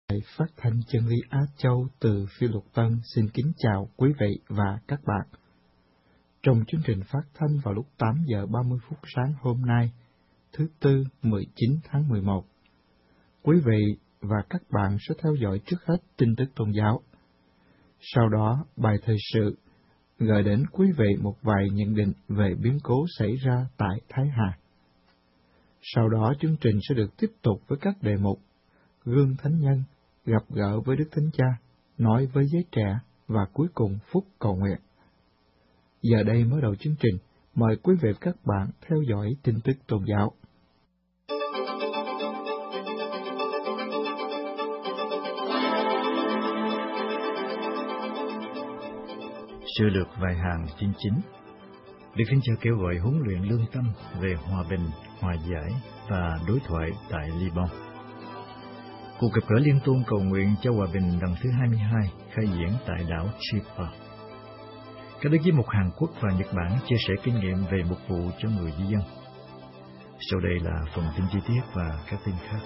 Đài phát thanh chân lý Á Châu từ Phiêu Lục Tân xin kính chào quý vị và các bạn. Trong chương trình phát thanh vào lúc 8 giờ 30 phút sáng hôm nay, thứ Tư 19 tháng 11, quý vị và các bạn sẽ theo dõi trước hết tin tức tôn giáo. Sau đó, bài thời sự gửi đến quý vị một vài nhận định về biến cố xảy ra tại Thái Hà. Sau đó, chương trình sẽ được tiếp tục với các đề mục Gương Thánh Nhân, gặp gỡ với Đức Thánh Cha, nói với giới trẻ và cuối cùng phút cầu nguyện. Giờ đây mới đầu chương trình, mời quý vị và các bạn theo dõi tin tức tôn giáo. Sơ lược vài hàng chương chính. Đức Thánh Cha kêu gọi huấn luyện lương tâm về hòa bình, hòa giải và đối thoại tại Liban. Cuộc gặp gỡ liên tôn cầu nguyện cho hòa bình lần thứ 22 khai diễn tại đảo Chypre. Các đức giám mục Hàn Quốc và Nhật Bản chia sẻ kinh nghiệm về mục vụ cho người di dân. Sau đây là phần tin chi tiết và các tin khác.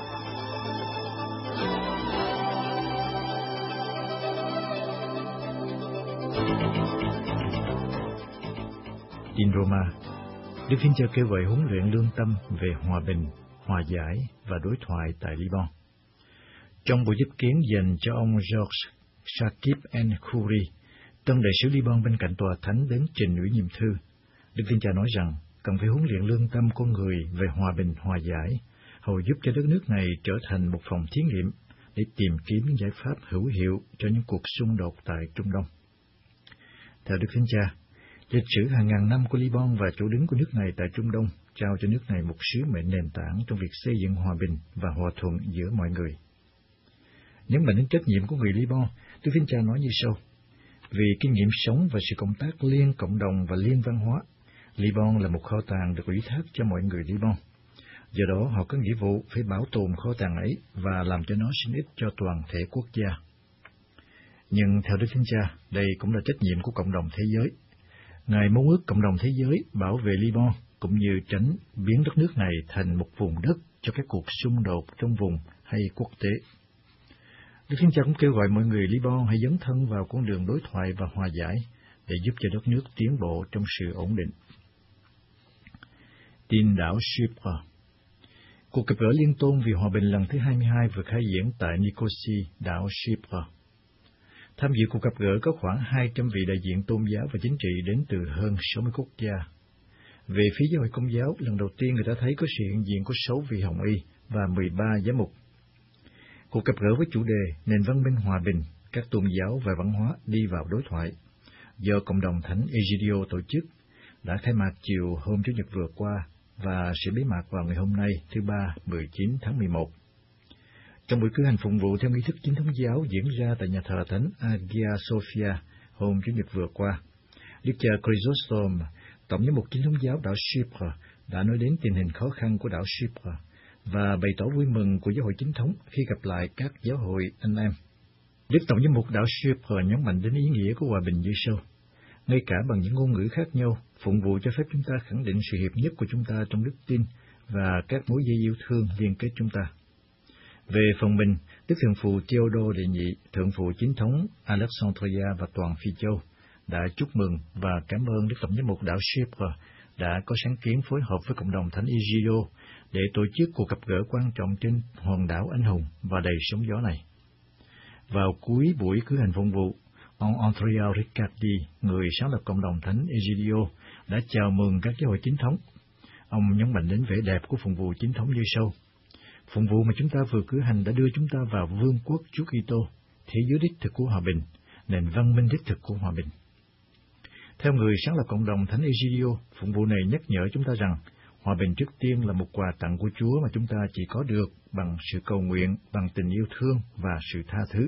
Tin Roma. Đức Thánh Cha kêu gọi huấn luyện lương tâm về hòa bình, hòa giải và đối thoại tại Liban. Trong buổi tiếp kiến dành cho ông George Shakib El-Khoury, tân đại sứ Liban bên cạnh tòa thánh đến trình ủy nhiệm thư, Đức Thánh Cha nói rằng cần phải huấn luyện lương tâm con người về hòa bình, hòa giải, hầu giúp cho đất nước này trở thành một phòng thí nghiệm để tìm kiếm những giải pháp hữu hiệu cho những cuộc xung đột tại Trung Đông. Theo Đức Thánh Cha, lịch sử hàng ngàn năm của Liban và chỗ đứng của nước này tại Trung Đông trao cho nước này một sứ mệnh nền tảng trong việc xây dựng hòa bình và hòa thuận giữa mọi người. Nhấn mạnh đến trách nhiệm của người Liban, Đức Thánh Cha nói như sau: vì kinh nghiệm sống và sự công tác liên cộng đồng và liên văn hóa, Liban là một kho tàng được ủy thác cho mọi người Liban. Do đó, họ có nghĩa vụ phải bảo tồn kho tàng ấy và làm cho nó sinh ích cho toàn thể quốc gia. Nhưng theo Đức Thánh Cha, đây cũng là trách nhiệm của cộng đồng thế giới. Ngài mong ước cộng đồng thế giới bảo vệ Liban cũng như tránh biến đất nước này thành một vùng đất cho các cuộc xung đột trong vùng hay quốc tế. Đức Thánh Cha cũng kêu gọi mọi người Liban hãy dấn thân vào con đường đối thoại và hòa giải để giúp cho đất nước tiến bộ trong sự ổn định. Tin đảo Chypre. Cuộc gặp gỡ liên tôn vì hòa bình lần thứ 22 vừa khai diễn tại Nicosie, đảo Chypre. Tham dự cuộc gặp gỡ có khoảng 200 vị đại diện tôn giáo và chính trị đến từ hơn 60 quốc gia. Về phía giáo hội Công giáo, lần đầu tiên người ta thấy có sự hiện diện của 6 vị hồng y và 13 giám mục. Cuộc gặp gỡ với chủ đề nền văn minh hòa bình, các tôn giáo và văn hóa đi vào đối thoại, do Cộng đồng Thánh Egidio tổ chức, đã khai mạc chiều hôm Chủ nhật vừa qua và sẽ bế mạc vào ngày hôm nay, thứ Ba, 19 tháng 11. Trong buổi cử hành phụng vụ theo nghi thức chính thống giáo diễn ra tại nhà thờ Thánh Hagia Sophia hôm Chủ nhật vừa qua, Đức cha Chrysostom, Tổng giám mục chính thống giáo đảo Chypre, đã nói đến tình hình khó khăn của đảo Chypre và bày tỏ vui mừng của giáo hội chính thống khi gặp lại các giáo hội anh em. Đức Tổng giám mục đảo Chypre nhấn mạnh đến ý nghĩa của hòa bình như sau: ngay cả bằng những ngôn ngữ khác nhau, phụng vụ cho phép chúng ta khẳng định sự hiệp nhất của chúng ta trong đức tin và các mối dây yêu thương liên kết chúng ta. Về phần mình, Đức Thượng phụ Theodore đệ nhị, Thượng phụ chính thống Alexandria và toàn Phi Châu đã chúc mừng và cảm ơn Đức Tổng giám mục đảo Chypre đã có sáng kiến phối hợp với cộng đồng Thánh Egidio để tổ chức cuộc gặp gỡ quan trọng trên hòn đảo anh hùng và đầy sóng gió này. Vào cuối buổi cử hành phụng vụ, ông Andrea Riccardi, người sáng lập cộng đồng Thánh Egidio, đã chào mừng các giáo hội chính thống. Ông nhấn mạnh đến vẻ đẹp của phụng vụ chính thống như sau: phụng vụ mà chúng ta vừa cử hành đã đưa chúng ta vào vương quốc Chúa Kitô, thế giới đích thực của hòa bình, nền văn minh đích thực của hòa bình. Theo người sáng lập cộng đồng Thánh Egidio, phụng vụ này nhắc nhở chúng ta rằng hòa bình trước tiên là một quà tặng của Chúa mà chúng ta chỉ có được bằng sự cầu nguyện, bằng tình yêu thương và sự tha thứ.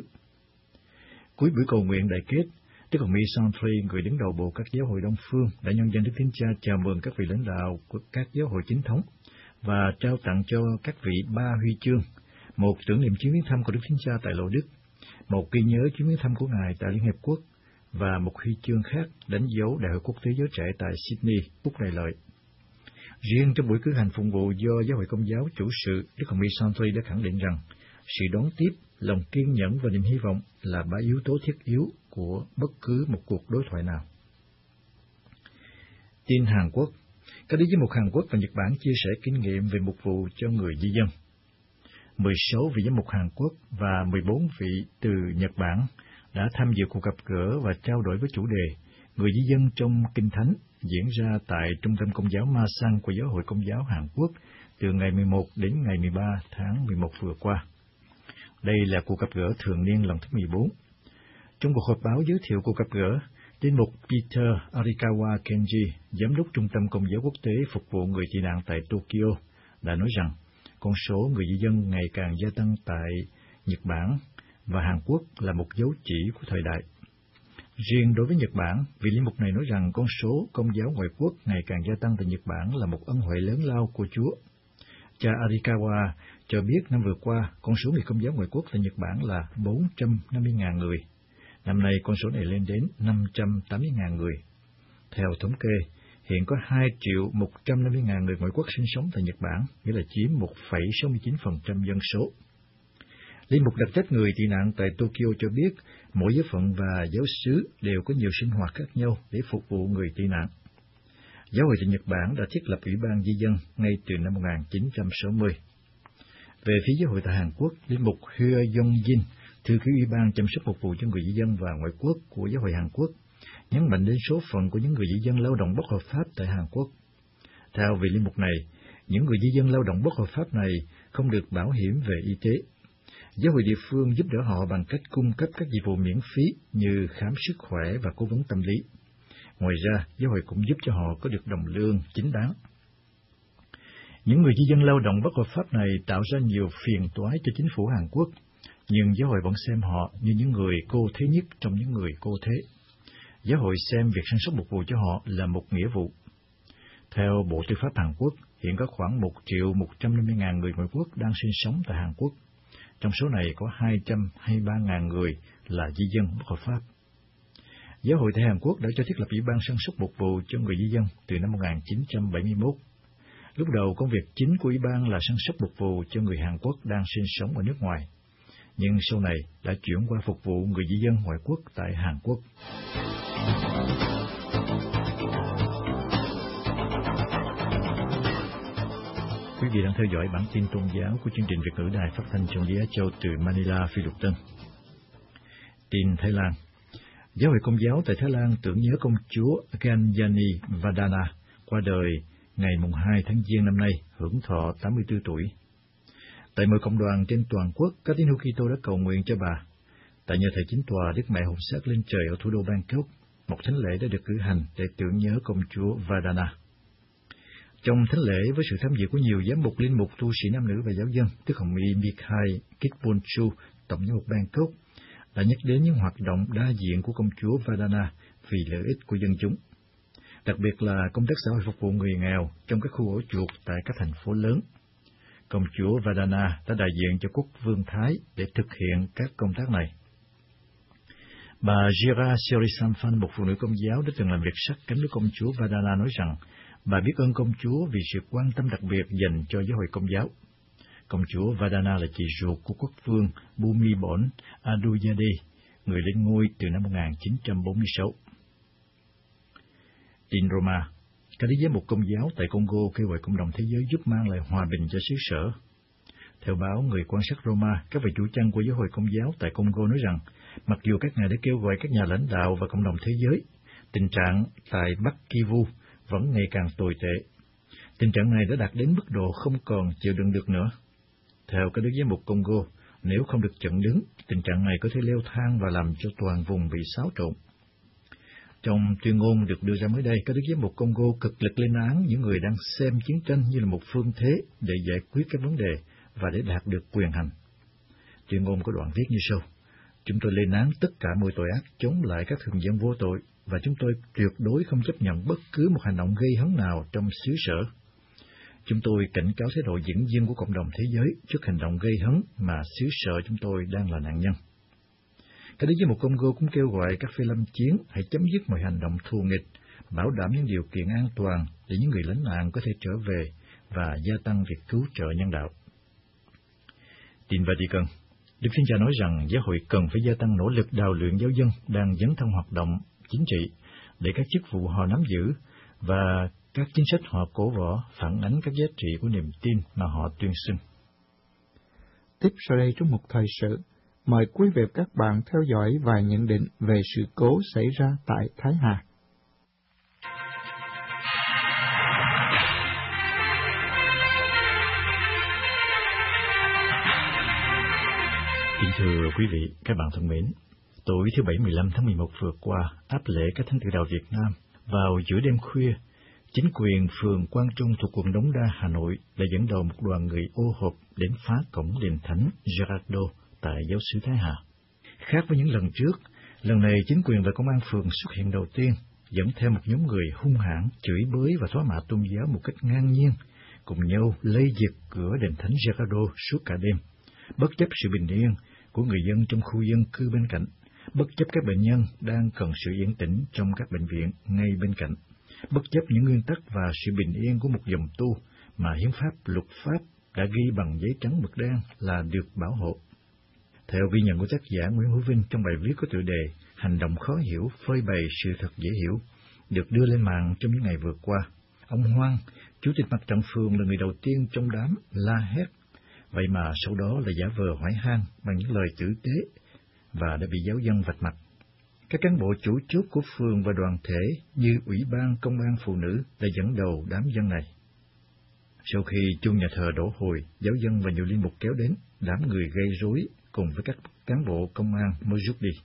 Cuối buổi cầu nguyện đại kết, Đức Hồng y Santri, người đứng đầu bộ các giáo hội Đông phương, đã nhân danh Đức Thánh Cha chào mừng các vị lãnh đạo của các giáo hội chính thống và trao tặng cho các vị 3 huy chương: một tưởng niệm chuyến viếng thăm của Đức Thánh Cha tại Lộ Đức, một ghi nhớ chuyến viếng thăm của Ngài tại Liên Hiệp Quốc và một huy chương khác đánh dấu Đại hội Quốc tế Giới Trẻ tại Sydney, Úc Đại Lợi. Riêng trong buổi cử hành phụng vụ do Giáo hội Công giáo chủ sự, Đức Hồng y Santri đã khẳng định rằng Sự đón tiếp, lòng kiên nhẫn và niềm hy vọng là ba yếu tố thiết yếu của bất cứ một cuộc đối thoại nào. Tin Hàn Quốc. Các đức giám mục Hàn Quốc và Nhật Bản chia sẻ kinh nghiệm về mục vụ cho người di dân. 16 vị giám mục Hàn Quốc và 14 vị từ Nhật Bản đã tham dự cuộc gặp gỡ và trao đổi với chủ đề Người di dân trong Kinh Thánh diễn ra tại Trung tâm Công giáo Masan của Giáo hội Công giáo Hàn Quốc từ ngày 11 đến ngày 13 tháng 11 vừa qua. Đây là cuộc gặp gỡ thường niên lần thứ 14. Trong cuộc họp báo giới thiệu cuộc gặp gỡ, Linh mục Peter Arikawa Kenji, Giám đốc Trung tâm Công giáo Quốc tế phục vụ người tị nạn tại Tokyo, đã nói rằng con số người di dân ngày càng gia tăng tại Nhật Bản và Hàn Quốc là một dấu chỉ của thời đại. Riêng đối với Nhật Bản, vị linh mục này nói rằng con số Công giáo ngoại quốc ngày càng gia tăng tại Nhật Bản là một ân huệ lớn lao của Chúa. Cha Arikawa cho biết năm vừa qua, con số người Công giáo ngoại quốc tại Nhật Bản là 450.000 người. Năm nay, con số này lên đến 580.000 người. Theo thống kê, hiện có 2.150.000 người ngoại quốc sinh sống tại Nhật Bản, nghĩa là chiếm 1,69% dân số. Linh mục đặc trách người tị nạn tại Tokyo cho biết, mỗi giáo phận và giáo xứ đều có nhiều sinh hoạt khác nhau để phục vụ người tị nạn. Giáo hội tại Nhật Bản đã thiết lập Ủy ban Di dân ngay từ năm 1960. Về phía giáo hội tại Hàn Quốc, linh mục Hyo Yong-jin, thư ký Ủy ban chăm sóc phục vụ cho người di dân và ngoại quốc của giáo hội Hàn Quốc, nhấn mạnh đến số phận của những người di dân lao động bất hợp pháp tại Hàn Quốc. Theo vị linh mục này, những người di dân lao động bất hợp pháp này không được bảo hiểm về y tế. Giáo hội địa phương giúp đỡ họ bằng cách cung cấp các dịch vụ miễn phí như khám sức khỏe và cố vấn tâm lý. Ngoài ra, giáo hội cũng giúp cho họ có được đồng lương chính đáng. Những người di dân lao động bất hợp pháp này tạo ra nhiều phiền toái cho chính phủ Hàn Quốc, nhưng giáo hội vẫn xem họ như những người cô thế nhất trong những người cô thế. Giáo hội xem việc săn sóc phục vụ cho họ là một nghĩa vụ. Theo Bộ Tư pháp Hàn Quốc, hiện có khoảng 1.150.000 người ngoại quốc đang sinh sống tại Hàn Quốc. Trong số này có 223.000 người là di dân bất hợp pháp. Giáo hội tại Hàn Quốc đã cho thiết lập Ủy ban săn sóc phục vụ cho người di dân từ năm 1971. Lúc đầu, công việc chính của Ủy ban là săn sóc phục vụ cho người Hàn Quốc đang sinh sống ở nước ngoài, nhưng sau này đã chuyển qua phục vụ người di dân ngoại quốc tại Hàn Quốc. Quý vị đang theo dõi bản tin tôn giáo của chương trình Việt ngữ Đài Phát thanh Trần Á Châu từ Manila, Phi Luật Tân. Tin Thái Lan. Giáo hội Công giáo tại Thái Lan tưởng nhớ công chúa Ganyani Vadana qua đời ngày 2 tháng Giêng năm nay, hưởng thọ 84 tuổi. Tại mọi cộng đoàn trên toàn quốc, các tín hữu Kitô đã cầu nguyện cho bà. Tại nhà thờ chính tòa Đức Mẹ Hồng Sát lên trời ở thủ đô Bangkok, một thánh lễ đã được cử hành để tưởng nhớ công chúa Vadana. Trong thánh lễ, với sự tham dự của nhiều giám mục, linh mục, tu sĩ nam nữ và giáo dân, Đức Hồng Y Mikhai Kitpunchu, tổng giám mục Bangkok, đã nhắc đến những hoạt động đa diện của công chúa Vadana vì lợi ích của dân chúng, đặc biệt là công tác xã hội phục vụ người nghèo trong các khu ổ chuột tại các thành phố lớn. Công chúa Vadana đã đại diện cho quốc vương Thái để thực hiện các công tác này. Bà Jira Sorisamphan, một phụ nữ công giáo đã từng làm việc sát cánh với công chúa Vadana, nói rằng bà biết ơn công chúa vì sự quan tâm đặc biệt dành cho giáo hội công giáo. Công chúa Vadana là chị ruột của quốc vương Bhumibol Adulyadej, người lên ngôi từ năm 1946. Tin Roma. Các đức giám mục công giáo tại Congo kêu gọi cộng đồng thế giới giúp mang lại hòa bình cho xứ sở. Theo báo Người quan sát Roma, các vị chủ chăn của giáo hội công giáo tại Congo nói rằng, mặc dù các ngài đã kêu gọi các nhà lãnh đạo và cộng đồng thế giới, tình trạng tại Bắc Kivu vẫn ngày càng tồi tệ. Tình trạng này đã đạt đến mức độ không còn chịu đựng được nữa. Theo các đức giám mục Congo, nếu không được chặn đứng, tình trạng này có thể leo thang và làm cho toàn vùng bị xáo trộn. Trong tuyên ngôn được đưa ra mới đây, các đức giám mục Congo cực lực lên án những người đang xem chiến tranh như là một phương thế để giải quyết các vấn đề và để đạt được quyền hành. Tuyên ngôn có đoạn viết như sau: Chúng tôi lên án tất cả mọi tội ác chống lại các thường dân vô tội, và chúng tôi tuyệt đối không chấp nhận bất cứ một hành động gây hấn nào trong xứ sở. Chúng tôi cảnh cáo thái độ dửng dưng của cộng đồng thế giới trước hành động gây hấn mà xứ sở chúng tôi đang là nạn nhân. Các đức giám mục Congo cũng kêu gọi các phe lâm chiến hãy chấm dứt mọi hành động thù nghịch, bảo đảm những điều kiện an toàn để những người lánh nạn có thể trở về và gia tăng việc cứu trợ nhân đạo. Tin Vatican, Đức Thánh Cha nói rằng giáo hội cần phải gia tăng nỗ lực đào luyện giáo dân đang dấn thân hoạt động chính trị để các chức vụ họ nắm giữ và các chính sách họ cổ võ phản ánh các giá trị của niềm tin mà họ tuyên xưng. Tiếp sau đây trong một thời sự, mời quý vị và các bạn theo dõi vài nhận định về sự cố xảy ra tại Thái Hà. Kính thưa quý vị, các bạn thân mến, tối thứ Bảy 15 tháng 11 vừa qua, áp lễ các Thánh Tử Đạo Việt Nam, vào giữa đêm khuya, chính quyền phường Quang Trung thuộc quận Đống Đa, Hà Nội đã dẫn đầu một đoàn người ô hộp đến phá cổng đền Thánh Gerardo tại giáo xứ Thái Hà. Khác với những lần trước, lần này chính quyền và công an phường xuất hiện đầu tiên, dẫn theo một nhóm người hung hãn, chửi bới và thóa mạ tôn giáo một cách ngang nhiên, cùng nhau lây diệt cửa đền Thánh Gerardo suốt cả đêm, bất chấp sự bình yên của người dân trong khu dân cư bên cạnh, bất chấp các bệnh nhân đang cần sự yên tĩnh trong các bệnh viện ngay bên cạnh, bất chấp những nguyên tắc và sự bình yên của một dòng tu mà hiến pháp, luật pháp đã ghi bằng giấy trắng mực đen là được bảo hộ. Theo ghi nhận của tác giả Nguyễn Hữu Vinh trong bài viết có tựa đề "Hành động khó hiểu phơi bày sự thật dễ hiểu" được đưa lên mạng trong những ngày vừa qua, ông Hoan, chủ tịch mặt trận phường, là người đầu tiên trong đám la hét, vậy mà sau đó là giả vờ hỏi han bằng những lời tử tế và đã bị giáo dân vạch mặt. Các cán bộ chủ chốt của phường và đoàn thể như Ủy ban Công an Phụ nữ đã dẫn đầu đám dân này. Sau khi chuông nhà thờ đổ hồi, giáo dân và nhiều linh mục kéo đến, đám người gây rối cùng với các cán bộ công an mới rút đi.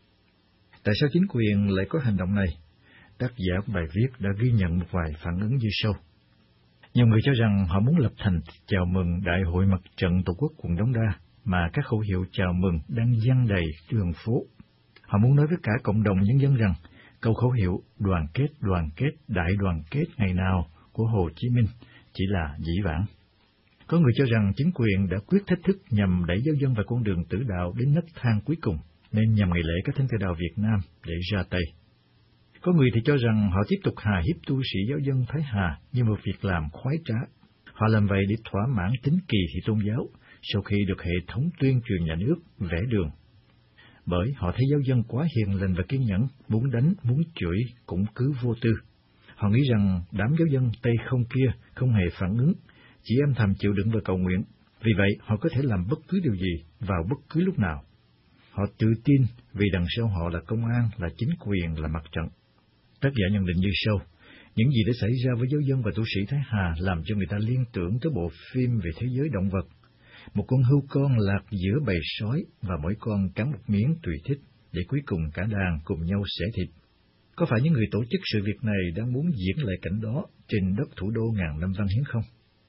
Tại sao chính quyền lại có hành động này? Tác giả của bài viết đã ghi nhận một vài phản ứng như sau. Nhiều người cho rằng họ muốn lập thành chào mừng Đại hội Mặt trận Tổ quốc quận Đống Đa mà các khẩu hiệu chào mừng đang vang đầy đường phố. Họ muốn nói với cả cộng đồng nhân dân rằng câu khẩu hiệu đoàn kết, đại đoàn kết ngày nào của Hồ Chí Minh chỉ là dĩ vãng. Có người cho rằng chính quyền đã quyết thách thức nhằm đẩy giáo dân vào con đường tử đạo đến nấc thang cuối cùng, nên nhằm ngày lễ các Thánh Tử Đạo Việt Nam để ra tay. Có người thì cho rằng họ tiếp tục hà hiếp tu sĩ giáo dân Thái Hà như một việc làm khoái trá. Họ làm vậy để thỏa mãn tính kỳ thị tôn giáo sau khi được hệ thống tuyên truyền nhà nước vẽ đường. Bởi họ thấy giáo dân quá hiền lành và kiên nhẫn, muốn đánh, muốn chửi cũng cứ vô tư. Họ nghĩ rằng đám giáo dân Tây không kia không hề phản ứng, chỉ âm thầm chịu đựng và cầu nguyện. Vì vậy, họ có thể làm bất cứ điều gì, vào bất cứ lúc nào. Họ tự tin vì đằng sau họ là công an, là chính quyền, là mặt trận. Tác giả nhận định như sau: những gì đã xảy ra với giáo dân và tu sĩ Thái Hà làm cho người ta liên tưởng tới bộ phim về thế giới động vật. Một con hươu con lạc giữa bầy sói và mỗi con cắn một miếng tùy thích, để cuối cùng cả đàn cùng nhau xẻ thịt. Có phải những người tổ chức sự việc này đang muốn diễn lại cảnh đó trên đất thủ đô ngàn năm văn hiến không?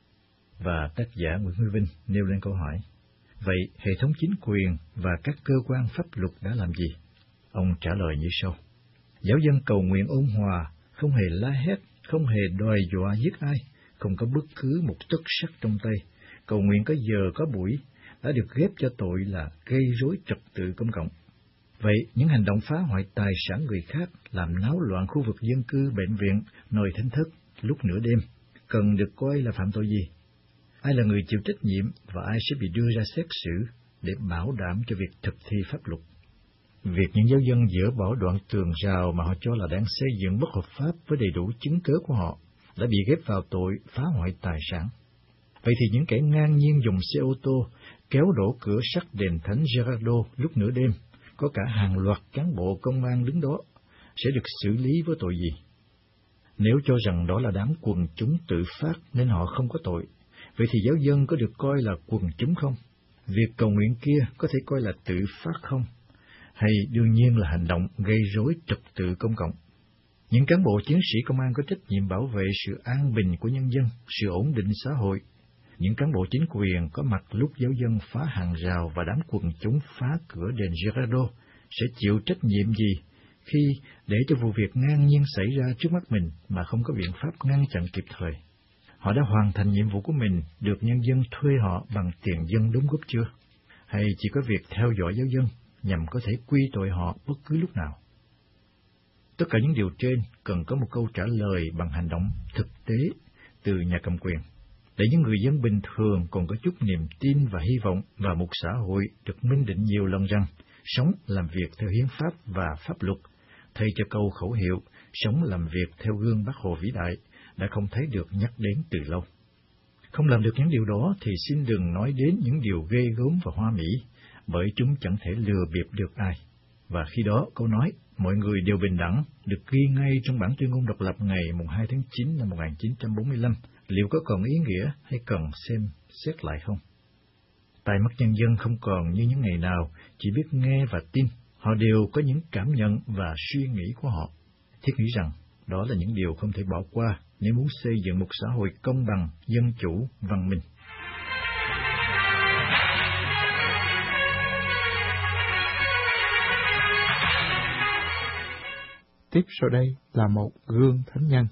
Và tác giả Nguyễn Huy Vinh nêu lên câu hỏi: vậy hệ thống chính quyền và các cơ quan pháp luật đã làm gì? Ông trả lời như sau: giáo dân cầu nguyện ôn hòa, không hề la hét, không hề đòi dọa giết ai, không có bất cứ một tấc sắt trong tay, cầu nguyện có giờ có buổi, đã được ghép cho tội là gây rối trật tự công cộng. Vậy những hành động phá hoại tài sản người khác, làm náo loạn khu vực dân cư, bệnh viện, nơi thánh thất lúc nửa đêm, cần được coi là phạm tội gì? Ai là người chịu trách nhiệm và ai sẽ bị đưa ra xét xử để bảo đảm cho việc thực thi pháp luật? Việc những giáo dân dỡ bỏ đoạn tường rào mà họ cho là đang xây dựng bất hợp pháp với đầy đủ chứng cớ của họ đã bị ghép vào tội phá hoại tài sản. Vậy thì những kẻ ngang nhiên dùng xe ô tô kéo đổ cửa sắt đền Thánh Gerardo lúc nửa đêm, có cả hàng loạt cán bộ công an đứng đó, sẽ được xử lý với tội gì? Nếu cho rằng đó là đám quần chúng tự phát nên họ không có tội, vậy thì giáo dân có được coi là quần chúng không? Việc cầu nguyện kia có thể coi là tự phát không? Hay đương nhiên là hành động gây rối trật tự công cộng? Những cán bộ chiến sĩ công an có trách nhiệm bảo vệ sự an bình của nhân dân, sự ổn định xã hội. Những cán bộ chính quyền có mặt lúc giáo dân phá hàng rào và đám quần chúng phá cửa đền Gerardo sẽ chịu trách nhiệm gì khi để cho vụ việc ngang nhiên xảy ra trước mắt mình mà không có biện pháp ngăn chặn kịp thời? Họ đã hoàn thành nhiệm vụ của mình, được nhân dân thuê họ bằng tiền dân đóng góp chưa? Hay chỉ có việc theo dõi giáo dân nhằm có thể quy tội họ bất cứ lúc nào? Tất cả những điều trên cần có một câu trả lời bằng hành động thực tế từ nhà cầm quyền. để những người dân bình thường còn có chút niềm tin và hy vọng vào một xã hội được minh định nhiều lần rằng sống làm việc theo hiến pháp và pháp luật, thay cho câu khẩu hiệu sống làm việc theo gương Bác Hồ vĩ đại đã không thấy được nhắc đến từ lâu. Không làm được những điều đó thì xin đừng nói đến những điều ghê gớm và hoa mỹ, bởi chúng chẳng thể lừa bịp được ai. Và khi đó, câu nói mọi người đều bình đẳng được ghi ngay trong bản tuyên ngôn độc lập ngày 2 tháng 9 năm 1945, liệu có còn ý nghĩa hay cần xem xét lại không? Tai mắt nhân dân không còn như những ngày nào, chỉ biết nghe và tin, họ đều có những cảm nhận và suy nghĩ của họ. Thiết nghĩ rằng đó là những điều không thể bỏ qua nếu muốn xây dựng một xã hội công bằng, dân chủ, văn minh. Tiếp sau đây là một gương thánh nhân.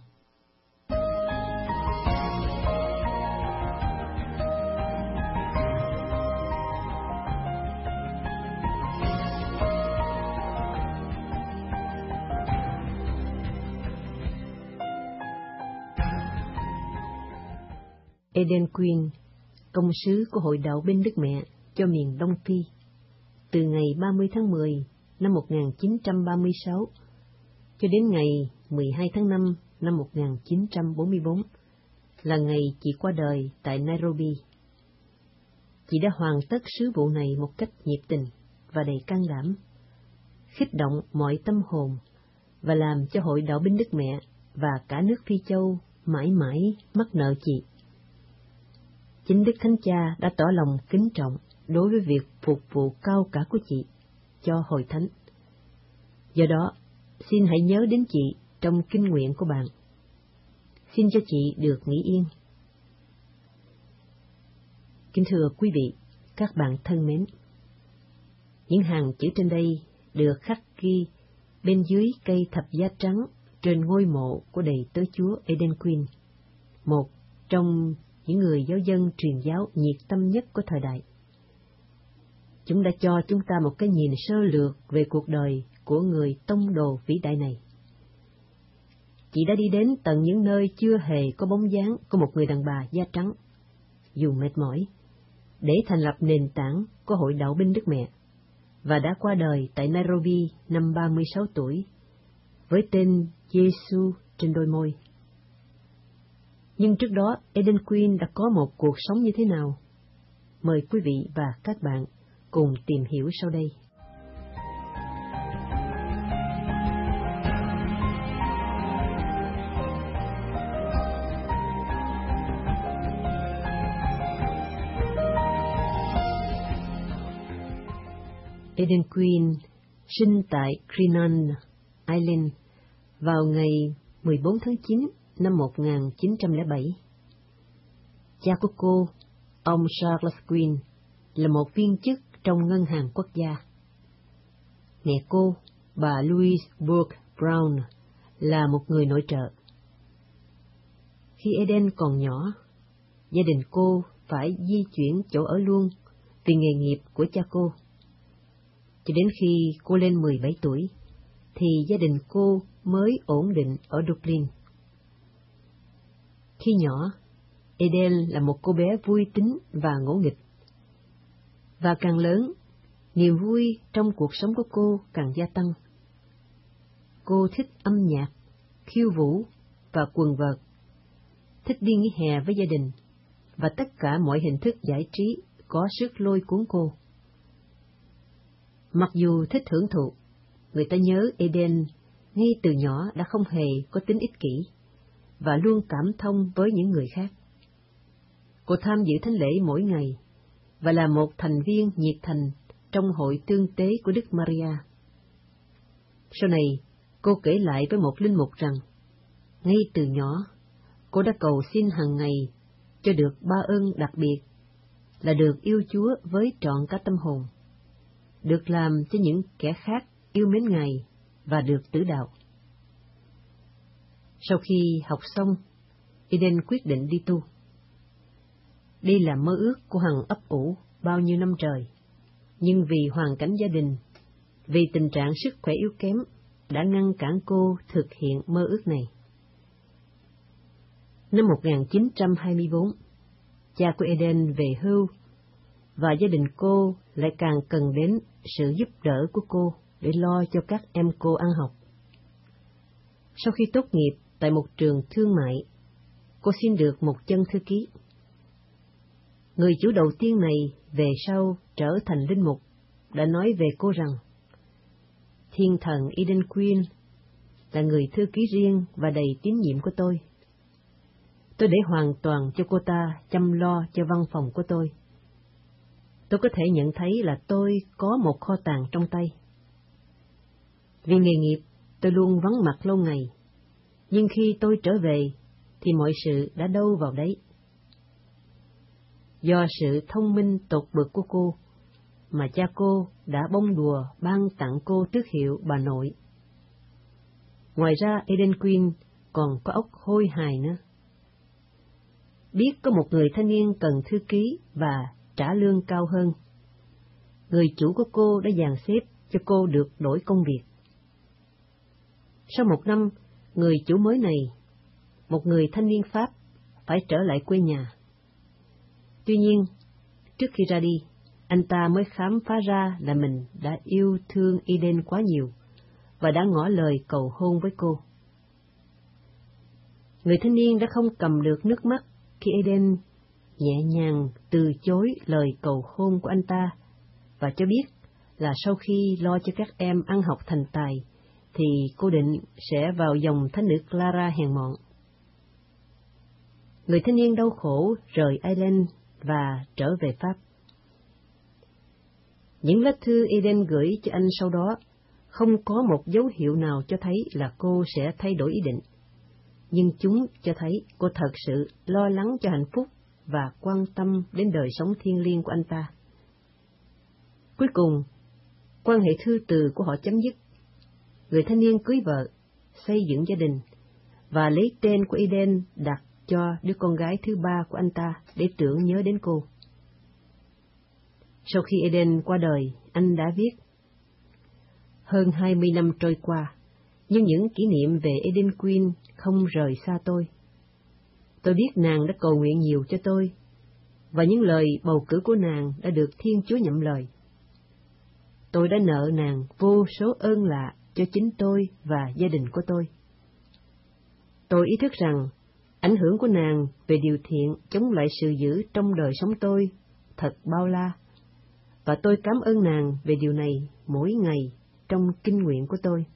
Eden Queen, công sứ của Hội Đạo Binh Đức Mẹ cho miền Đông Phi, từ ngày 30 tháng 10 năm 1936 cho đến ngày 12 tháng 5 năm 1944, là ngày chị qua đời tại Nairobi. Chị đã hoàn tất sứ vụ này một cách nhiệt tình và đầy can đảm, khích động mọi tâm hồn và làm cho Hội Đạo Binh Đức Mẹ và cả nước Phi Châu mãi mãi mắc nợ chị. Chính Đức Thánh Cha đã tỏ lòng kính trọng đối với việc phục vụ cao cả của chị cho Hội Thánh. Do đó, xin hãy nhớ đến chị trong kinh nguyện của bạn. Xin cho chị được nghỉ yên. Kính thưa quý vị, các bạn thân mến, những hàng chữ trên đây được khắc ghi bên dưới cây thập giá trắng trên ngôi mộ của đầy tớ Chúa Eden Queen, một trong những người giáo dân truyền giáo nhiệt tâm nhất của thời đại. Chúng đã cho chúng ta một cái nhìn sơ lược về cuộc đời của người tông đồ vĩ đại này. Chị đã đi đến tận những nơi chưa hề có bóng dáng của một người đàn bà da trắng, dù mệt mỏi, để thành lập nền tảng của Hội Đạo Binh Đức Mẹ, và đã qua đời tại Nairobi năm 36 tuổi, với tên Giê-xu trên đôi môi. Nhưng trước đó, Eden Queen đã có một cuộc sống như thế nào? Mời quý vị và các bạn cùng tìm hiểu sau đây. Eden Queen sinh tại Creenan Island vào ngày 14 tháng 9 năm 1907. Cha của cô, ông Charles Queen, là một viên chức trong ngân hàng quốc gia. Mẹ cô, bà Louise Burke Brown, là một người nội trợ. Khi Eden còn nhỏ, gia đình cô phải di chuyển chỗ ở luôn vì nghề nghiệp của cha cô. Cho đến khi cô lên 17 tuổi, thì gia đình cô mới ổn định ở Dublin. Khi nhỏ, Eden là một cô bé vui tính và ngỗ nghịch. Và càng lớn, niềm vui trong cuộc sống của cô càng gia tăng. Cô thích âm nhạc, khiêu vũ và quần vợt, thích đi nghỉ hè với gia đình, và tất cả mọi hình thức giải trí có sức lôi cuốn cô. Mặc dù thích hưởng thụ, người ta nhớ Eden ngay từ nhỏ đã không hề có tính ích kỷ, và luôn cảm thông với những người khác. Cô tham dự thánh lễ mỗi ngày, và là một thành viên nhiệt thành trong hội tương tế của Đức Maria. Sau này, cô kể lại với một linh mục rằng, ngay từ nhỏ, cô đã cầu xin hàng ngày cho được ba ơn đặc biệt là được yêu Chúa với trọn cả tâm hồn, được làm cho những kẻ khác yêu mến Ngài và được tử đạo. Sau khi học xong, Eden quyết định đi tu. Đây là mơ ước của Hằng ấp ủ bao nhiêu năm trời, nhưng vì hoàn cảnh gia đình, vì tình trạng sức khỏe yếu kém, đã ngăn cản cô thực hiện mơ ước này. Năm 1924, cha của Eden về hưu, và gia đình cô lại càng cần đến sự giúp đỡ của cô để lo cho các em cô ăn học. Sau khi tốt nghiệp tại một trường thương mại, cô xin được một chân thư ký. Người chủ đầu tiên này về sau trở thành linh mục đã nói về cô rằng thiên thần Eden Queen là người thư ký riêng và đầy tín nhiệm của tôi. Tôi để hoàn toàn cho cô ta chăm lo cho văn phòng của tôi. Tôi có thể nhận thấy là tôi có một kho tàng trong tay. Vì nghề nghiệp, tôi luôn vắng mặt lâu ngày, nhưng khi tôi trở về thì mọi sự đã đâu vào đấy. Do sự thông minh tột bực của cô, mà cha cô đã bông đùa ban tặng cô tước hiệu bà nội. Ngoài ra, Eden Queen còn có óc hôi hài nữa. Biết có một người thanh niên cần thư ký và trả lương cao hơn, người chủ của cô đã dàn xếp cho cô được đổi công việc. Sau 1 năm, người chủ mới này, một người thanh niên Pháp, phải trở lại quê nhà. Tuy nhiên, trước khi ra đi, anh ta mới khám phá ra là mình đã yêu thương Eden quá nhiều và đã ngỏ lời cầu hôn với cô. Người thanh niên đã không cầm được nước mắt khi Eden nhẹ nhàng từ chối lời cầu hôn của anh ta và cho biết là sau khi lo cho các em ăn học thành tài thì cô định sẽ vào dòng thánh nữ Clara hèn mọn. Người thanh niên đau khổ rời Ireland và trở về Pháp. Những lá thư Eden gửi cho anh sau đó không có một dấu hiệu nào cho thấy là cô sẽ thay đổi ý định, nhưng chúng cho thấy cô thật sự lo lắng cho hạnh phúc và quan tâm đến đời sống thiêng liêng của anh ta. Cuối cùng, quan hệ thư từ của họ chấm dứt. Người thanh niên cưới vợ, xây dựng gia đình, và lấy tên của Eden đặt cho đứa con gái thứ 3 của anh ta để tưởng nhớ đến cô. Sau khi Eden qua đời, anh đã viết: hơn 20 năm trôi qua, nhưng những kỷ niệm về Eden Queen không rời xa tôi. Tôi biết nàng đã cầu nguyện nhiều cho tôi, và những lời bầu cử của nàng đã được Thiên Chúa nhậm lời. Tôi đã nợ nàng vô số ơn lạ cho chính tôi và gia đình của tôi. Tôi ý thức rằng ảnh hưởng của nàng về điều thiện chống lại sự dữ trong đời sống tôi thật bao la, và tôi cảm ơn nàng về điều này mỗi ngày trong kinh nguyện của tôi.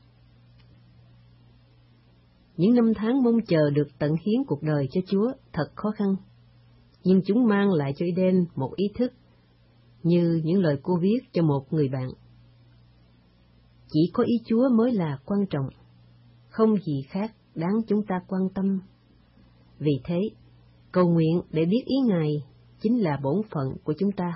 Những năm tháng mong chờ được tận hiến cuộc đời cho Chúa thật khó khăn, nhưng chúng mang lại cho Eden một ý thức, như những lời cô viết cho một người bạn. Chỉ có ý Chúa mới là quan trọng, không gì khác đáng chúng ta quan tâm. Vì thế, cầu nguyện để biết ý Ngài chính là bổn phận của chúng ta.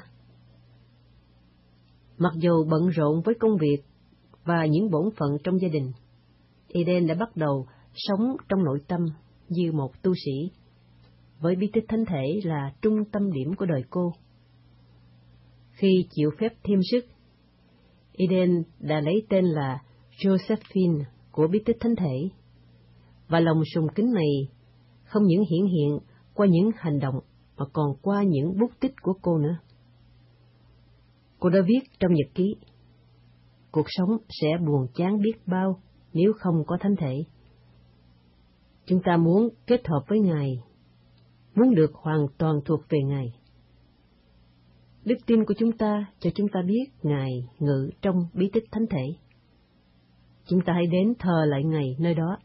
Mặc dù bận rộn với công việc và những bổn phận trong gia đình, Eden đã bắt đầu sống trong nội tâm như một tu sĩ, với bí tích thánh thể là trung tâm điểm của đời cô. Khi chịu phép thêm sức, Eden đã lấy tên là Josephine của bí tích thánh thể, và lòng sùng kính này không những hiển hiện qua những hành động mà còn qua những bút tích của cô nữa. Cô đã viết trong nhật ký: cuộc sống sẽ buồn chán biết bao nếu không có thánh thể. Chúng ta muốn kết hợp với Ngài, muốn được hoàn toàn thuộc về Ngài. Đức tin của chúng ta cho chúng ta biết Ngài ngự trong bí tích thánh thể. Chúng ta hãy đến thờ lại Ngài nơi đó.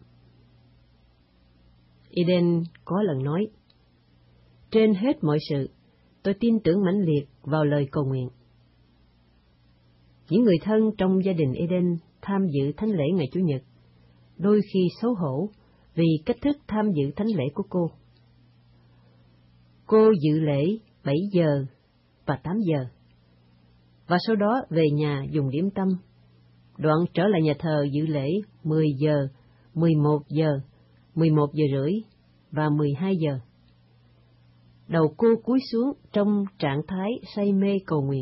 Eden có lần nói: trên hết mọi sự, tôi tin tưởng mãnh liệt vào lời cầu nguyện. Những người thân trong gia đình Eden tham dự thánh lễ ngày Chủ nhật, đôi khi xấu hổ vì cách thức tham dự thánh lễ của cô. Cô dự lễ 7 giờ và 8 giờ, và sau đó về nhà dùng điểm tâm, đoạn trở lại nhà thờ dự lễ 10 giờ, 11 giờ, 11 giờ rưỡi và 12 giờ. Đầu cô cúi xuống trong trạng thái say mê cầu nguyện.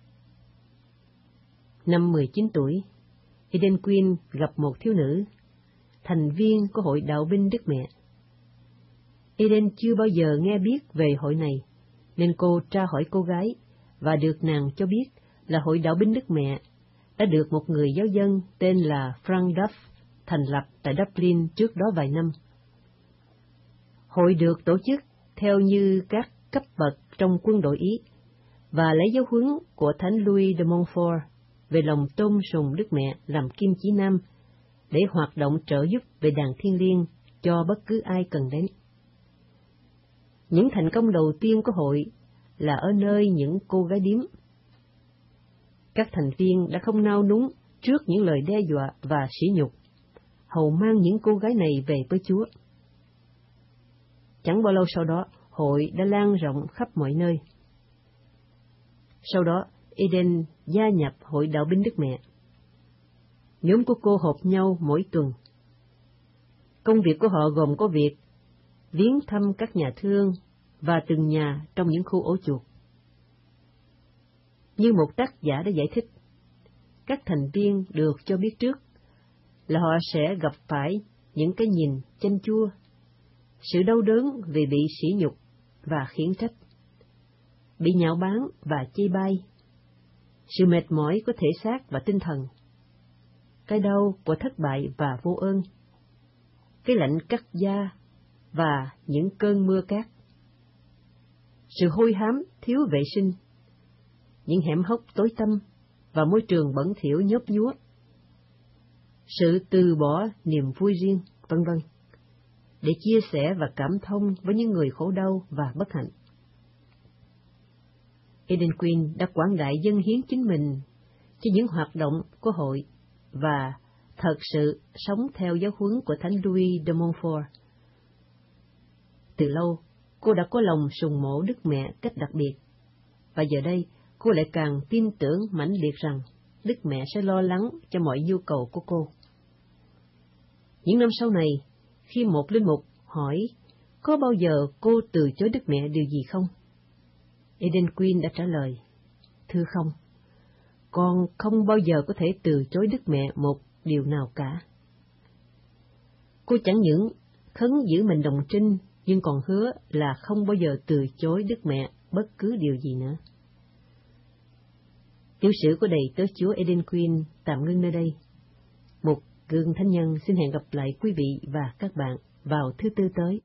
Năm 19 tuổi, Eden Queen gặp một thiếu nữ, thành viên của Hội Đạo binh Đức Mẹ. Eden chưa bao giờ nghe biết về hội này, nên cô tra hỏi cô gái, và được nàng cho biết là Hội Đạo Binh Đức Mẹ đã được một người giáo dân tên là Frank Duff thành lập tại Dublin trước đó vài năm. Hội được tổ chức theo như các cấp bậc trong quân đội Ý, và lấy giáo huấn của Thánh Louis de Montfort về lòng tôn sùng Đức Mẹ làm kim chỉ nam để hoạt động trợ giúp về đàn thiên liêng cho bất cứ ai cần đến. Những thành công đầu tiên của hội là ở nơi những cô gái điếm. Các thành viên đã không nao núng trước những lời đe dọa và sỉ nhục, hầu mang những cô gái này về với Chúa. Chẳng bao lâu sau đó, hội đã lan rộng khắp mọi nơi. Sau đó, Eden gia nhập Hội Đạo Binh Đức Mẹ. Nhóm của cô họp nhau mỗi tuần. Công việc của họ gồm có việc viếng thăm các nhà thương và từng nhà trong những khu ổ chuột. Như một tác giả đã giải thích, các thành viên được cho biết trước là họ sẽ gặp phải những cái nhìn chanh chua, sự đau đớn vì bị sỉ nhục và khiển trách, bị nhạo báng và chê bai, sự mệt mỏi của thể xác và tinh thần, cái đau của thất bại và vô ơn, cái lạnh cắt da và những cơn mưa cát, sự hôi hám thiếu vệ sinh, những hẻm hốc tối tăm và môi trường bẩn thỉu nhớp nhúa, sự từ bỏ niềm vui riêng, vân vân, để chia sẻ và cảm thông với những người khổ đau và bất hạnh. Eden Queen đã quảng đại dâng hiến chính mình cho những hoạt động của hội và thật sự sống theo giáo huấn của Thánh Louis de Montfort. Từ lâu, cô đã có lòng sùng mộ Đức Mẹ cách đặc biệt, và giờ đây cô lại càng tin tưởng mãnh liệt rằng Đức Mẹ sẽ lo lắng cho mọi nhu cầu của cô. Những năm sau này, khi một linh mục hỏi có bao giờ cô từ chối Đức Mẹ điều gì không, Eden Queen đã trả lời, thưa không, con không bao giờ có thể từ chối Đức Mẹ một điều nào cả. Cô chẳng những khấn giữ mình đồng trinh, nhưng còn hứa là không bao giờ từ chối Đức Mẹ bất cứ điều gì nữa. Tiểu sử của đầy tớ Chúa Eden Queen tạm ngưng nơi đây. Một gương thánh nhân xin hẹn gặp lại quý vị và các bạn vào thứ Tư tới.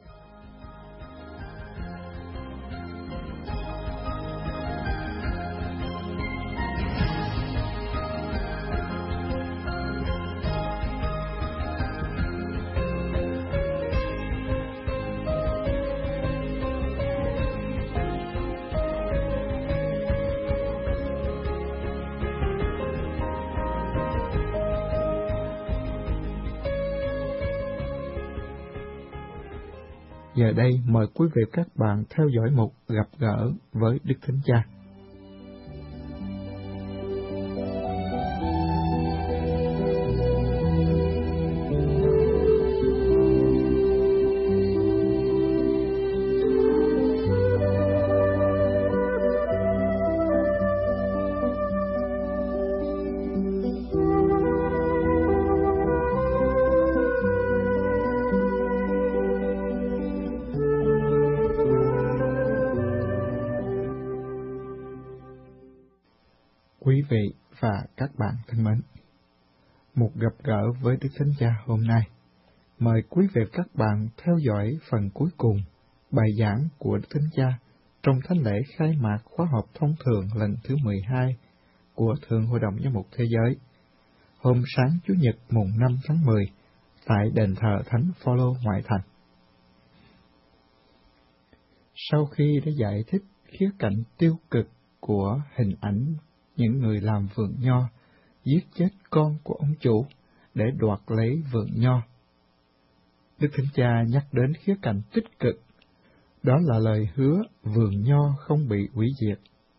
Giờ đây mời quý vị các bạn theo dõi mục Gặp gỡ với Đức Thánh Cha. Quý vị và các bạn thân mến, một gặp gỡ với Đức Thánh Cha hôm nay, mời quý vị các bạn theo dõi phần cuối cùng bài giảng của Đức Thánh Cha trong thánh lễ khai mạc khóa họp thông thường lần thứ 12 của Thượng Hội đồng Giám mục Thế giới, hôm sáng Chủ nhật mùng 5 tháng 10 tại đền thờ Thánh Phaolô ngoại thành. Sau khi đã giải thích khía cạnh tiêu cực của hình ảnh những người làm vườn nho giết chết con của ông chủ để đoạt lấy vườn nho, Đức Thánh Cha nhắc đến khía cạnh tích cực, đó là lời hứa vườn nho không bị hủy diệt.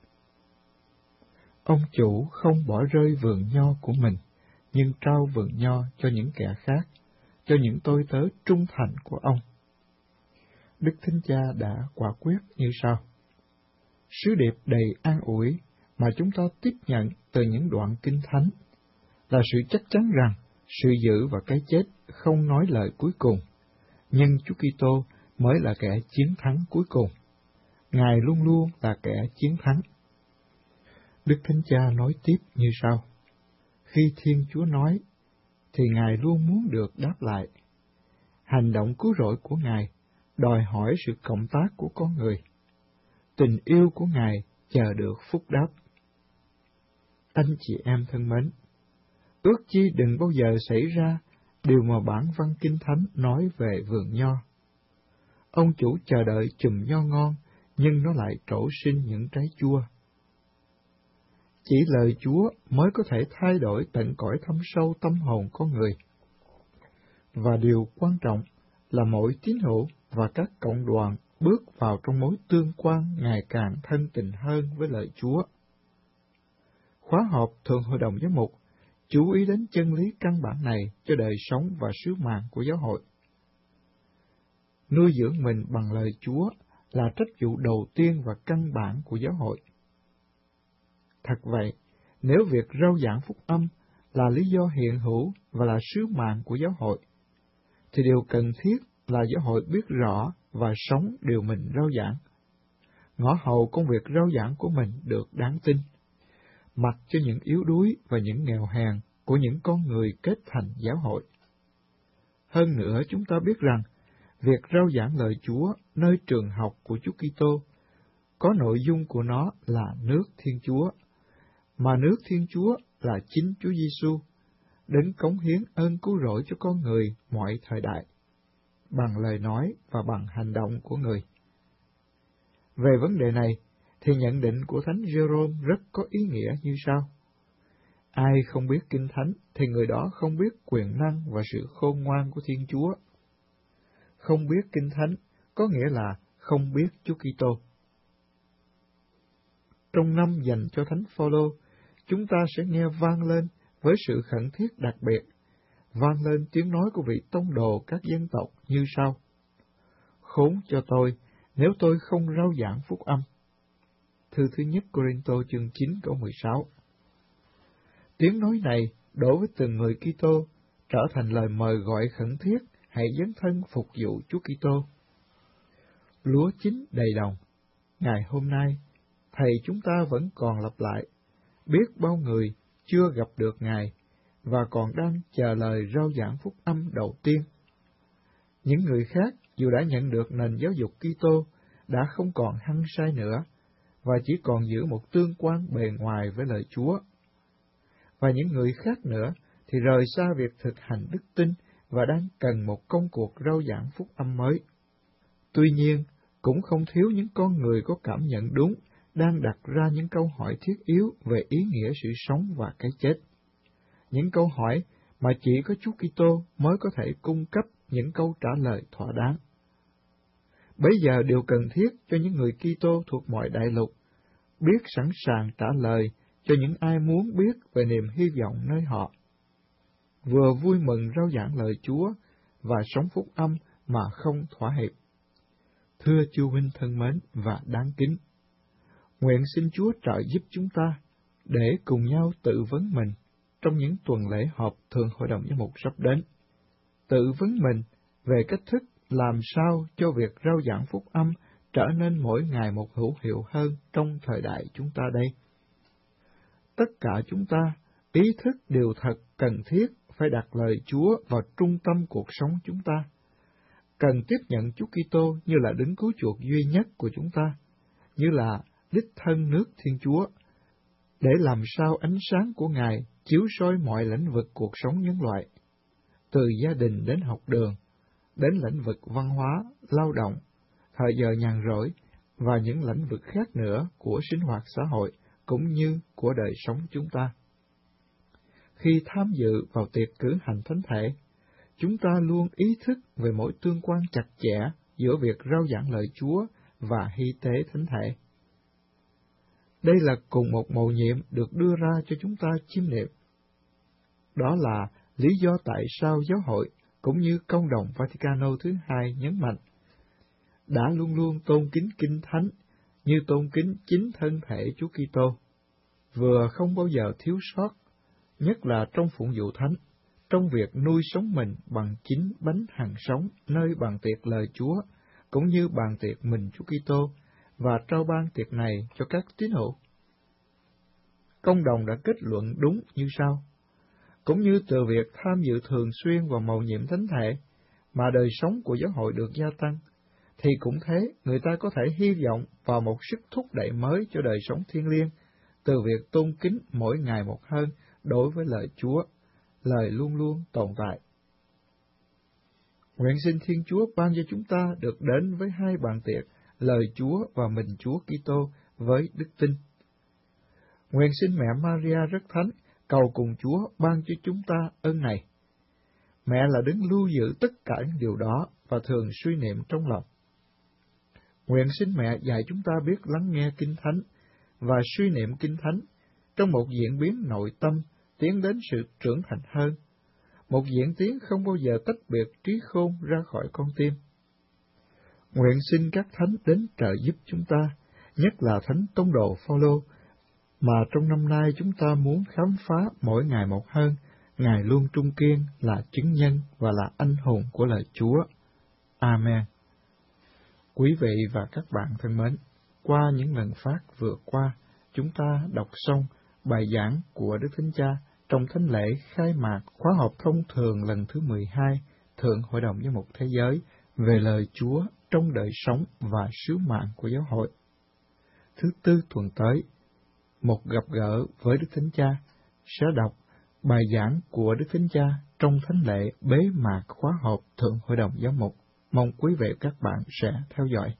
Ông chủ không bỏ rơi vườn nho của mình, nhưng trao vườn nho cho những kẻ khác, cho những tôi tớ trung thành của ông. Đức Thánh Cha đã quả quyết như sau: sứ điệp đầy an ủi mà chúng ta tiếp nhận từ những đoạn kinh thánh là sự chắc chắn rằng sự dữ và cái chết không nói lời cuối cùng, nhưng Chúa Kitô mới là kẻ chiến thắng cuối cùng. Ngài luôn luôn là kẻ chiến thắng. Đức Thánh Cha nói tiếp như sau: khi Thiên Chúa nói, thì Ngài luôn muốn được đáp lại. Hành động cứu rỗi của Ngài đòi hỏi sự cộng tác của con người. Tình yêu của Ngài chờ được phúc đáp. Anh chị em thân mến, ước chi đừng bao giờ xảy ra điều mà bản văn Kinh Thánh nói về vườn nho. Ông chủ chờ đợi chùm nho ngon, nhưng nó lại trổ sinh những trái chua. Chỉ lời Chúa mới có thể thay đổi tận cõi thâm sâu tâm hồn con người. Và điều quan trọng là mỗi tín hữu và các cộng đoàn bước vào trong mối tương quan ngày càng thân tình hơn với lời Chúa. Khóa họp Thượng Hội đồng Giám mục chú ý đến chân lý căn bản này cho đời sống và sứ mạng của giáo hội. Nuôi dưỡng mình bằng lời Chúa là trách vụ đầu tiên và căn bản của giáo hội. Thật vậy, nếu việc rao giảng phúc âm là lý do hiện hữu và là sứ mạng của giáo hội, thì điều cần thiết là giáo hội biết rõ và sống điều mình rao giảng. Ngõ hầu công việc rao giảng của mình được đáng tin, mặc cho những yếu đuối và những nghèo hèn của những con người kết thành giáo hội. Hơn nữa, chúng ta biết rằng, việc rao giảng lời Chúa nơi trường học của Chúa Kitô có nội dung của nó là nước Thiên Chúa, mà nước Thiên Chúa là chính Chúa Giêsu, đấng cống hiến ơn cứu rỗi cho con người mọi thời đại, bằng lời nói và bằng hành động của người. Về vấn đề này, thì nhận định của Thánh Giê-rôm rất có ý nghĩa như sau: ai không biết Kinh Thánh thì người đó không biết quyền năng và sự khôn ngoan của Thiên Chúa. Không biết Kinh Thánh có nghĩa là không biết Chúa Kitô. Trong năm dành cho Thánh Phaolô, chúng ta sẽ nghe vang lên với sự khẩn thiết đặc biệt, vang lên tiếng nói của vị tông đồ các dân tộc như sau: khốn cho tôi nếu tôi không rao giảng phúc âm. Thư thứ nhất Cô-rinh-tô chương 9 câu 16. Tiếng nói này đối với từng người Kitô trở thành lời mời gọi khẩn thiết, hãy dấn thân phục vụ Chúa Kitô. Lúa chín đầy đồng. Ngày hôm nay, Thầy chúng ta vẫn còn lặp lại, biết bao người chưa gặp được Ngài và còn đang chờ lời rao giảng phúc âm đầu tiên. Những người khác dù đã nhận được nền giáo dục Kitô đã không còn hăng say nữa và chỉ còn giữ một tương quan bề ngoài với lời Chúa. Và những người khác nữa thì rời xa việc thực hành đức tin và đang cần một công cuộc rao giảng phúc âm mới. Tuy nhiên, cũng không thiếu những con người có cảm nhận đúng, đang đặt ra những câu hỏi thiết yếu về ý nghĩa sự sống và cái chết. Những câu hỏi mà chỉ có Chúa Kitô mới có thể cung cấp những câu trả lời thỏa đáng. Bây giờ điều cần thiết cho những người Kitô thuộc mọi đại lục biết sẵn sàng trả lời cho những ai muốn biết về niềm hy vọng nơi họ, vừa vui mừng rao giảng lời Chúa và sống phúc âm mà không thỏa hiệp. Thưa chư huynh thân mến và đáng kính, nguyện xin Chúa trợ giúp chúng ta để cùng nhau tự vấn mình trong những tuần lễ họp Thượng Hội đồng Giám mục sắp đến. Tự vấn mình về cách thức làm sao cho việc rao giảng phúc âm trở nên mỗi ngày một hữu hiệu hơn trong thời đại chúng ta đây. Tất cả chúng ta ý thức điều thật cần thiết phải đặt lời Chúa vào trung tâm cuộc sống chúng ta, cần tiếp nhận Chúa Kitô như là đấng cứu chuộc duy nhất của chúng ta, như là đích thân nước Thiên Chúa, để làm sao ánh sáng của Ngài chiếu soi mọi lĩnh vực cuộc sống nhân loại, từ gia đình đến học đường, đến lĩnh vực văn hóa, lao động, thời giờ nhàn rỗi và những lĩnh vực khác nữa của sinh hoạt xã hội cũng như của đời sống chúng ta. Khi tham dự vào tiệc cử hành thánh thể, chúng ta luôn ý thức về mối tương quan chặt chẽ giữa việc rao giảng lời Chúa và hy tế thánh thể. Đây là cùng một mầu nhiệm được đưa ra cho chúng ta chiêm niệm. Đó là lý do tại sao giáo hội cũng như Công đồng Vaticano thứ hai nhấn mạnh đã luôn luôn tôn kính Kinh Thánh như tôn kính chính thân thể Chúa Kitô, vừa không bao giờ thiếu sót, nhất là trong phụng vụ thánh, trong việc nuôi sống mình bằng chính bánh hằng sống nơi bàn tiệc lời Chúa, cũng như bàn tiệc mình Chúa Kitô, và trao ban tiệc này cho các tín hữu. Công đồng đã kết luận đúng như sau: cũng như từ việc tham dự thường xuyên vào mầu nhiệm thánh thể mà đời sống của giáo hội được gia tăng, thì cũng thế, người ta có thể hy vọng vào một sức thúc đẩy mới cho đời sống thiêng liêng, từ việc tôn kính mỗi ngày một hơn đối với lời Chúa, lời luôn luôn tồn tại. Nguyện xin Thiên Chúa ban cho chúng ta được đến với hai bàn tiệc, lời Chúa và mình Chúa Kitô với đức tin. Nguyện xin mẹ Maria rất thánh cầu cùng Chúa ban cho chúng ta ơn này. Mẹ là đấng lưu giữ tất cả những điều đó và thường suy niệm trong lòng. Nguyện xin mẹ dạy chúng ta biết lắng nghe Kinh Thánh và suy niệm Kinh Thánh trong một diễn biến nội tâm tiến đến sự trưởng thành hơn, một diễn tiến không bao giờ tách biệt trí khôn ra khỏi con tim. Nguyện xin các thánh đến trợ giúp chúng ta, nhất là Thánh Tông đồ Phaolô, mà trong năm nay chúng ta muốn khám phá mỗi ngày một hơn. Ngài luôn trung kiên là chứng nhân và là anh hùng của lời Chúa. Amen. Quý vị và các bạn thân mến, qua những lần phát vừa qua, chúng ta đọc xong bài giảng của Đức Thánh Cha trong thánh lễ khai mạc khóa học thông thường lần thứ 12 Thượng Hội đồng Giám mục Thế giới về lời Chúa trong đời sống và sứ mạng của giáo hội. Thứ Tư tuần tới, một gặp gỡ với Đức Thánh Cha sẽ đọc bài giảng của Đức Thánh Cha trong thánh lễ bế mạc khóa học Thượng Hội đồng Giám mục. Mong quý vị các bạn sẽ theo dõi.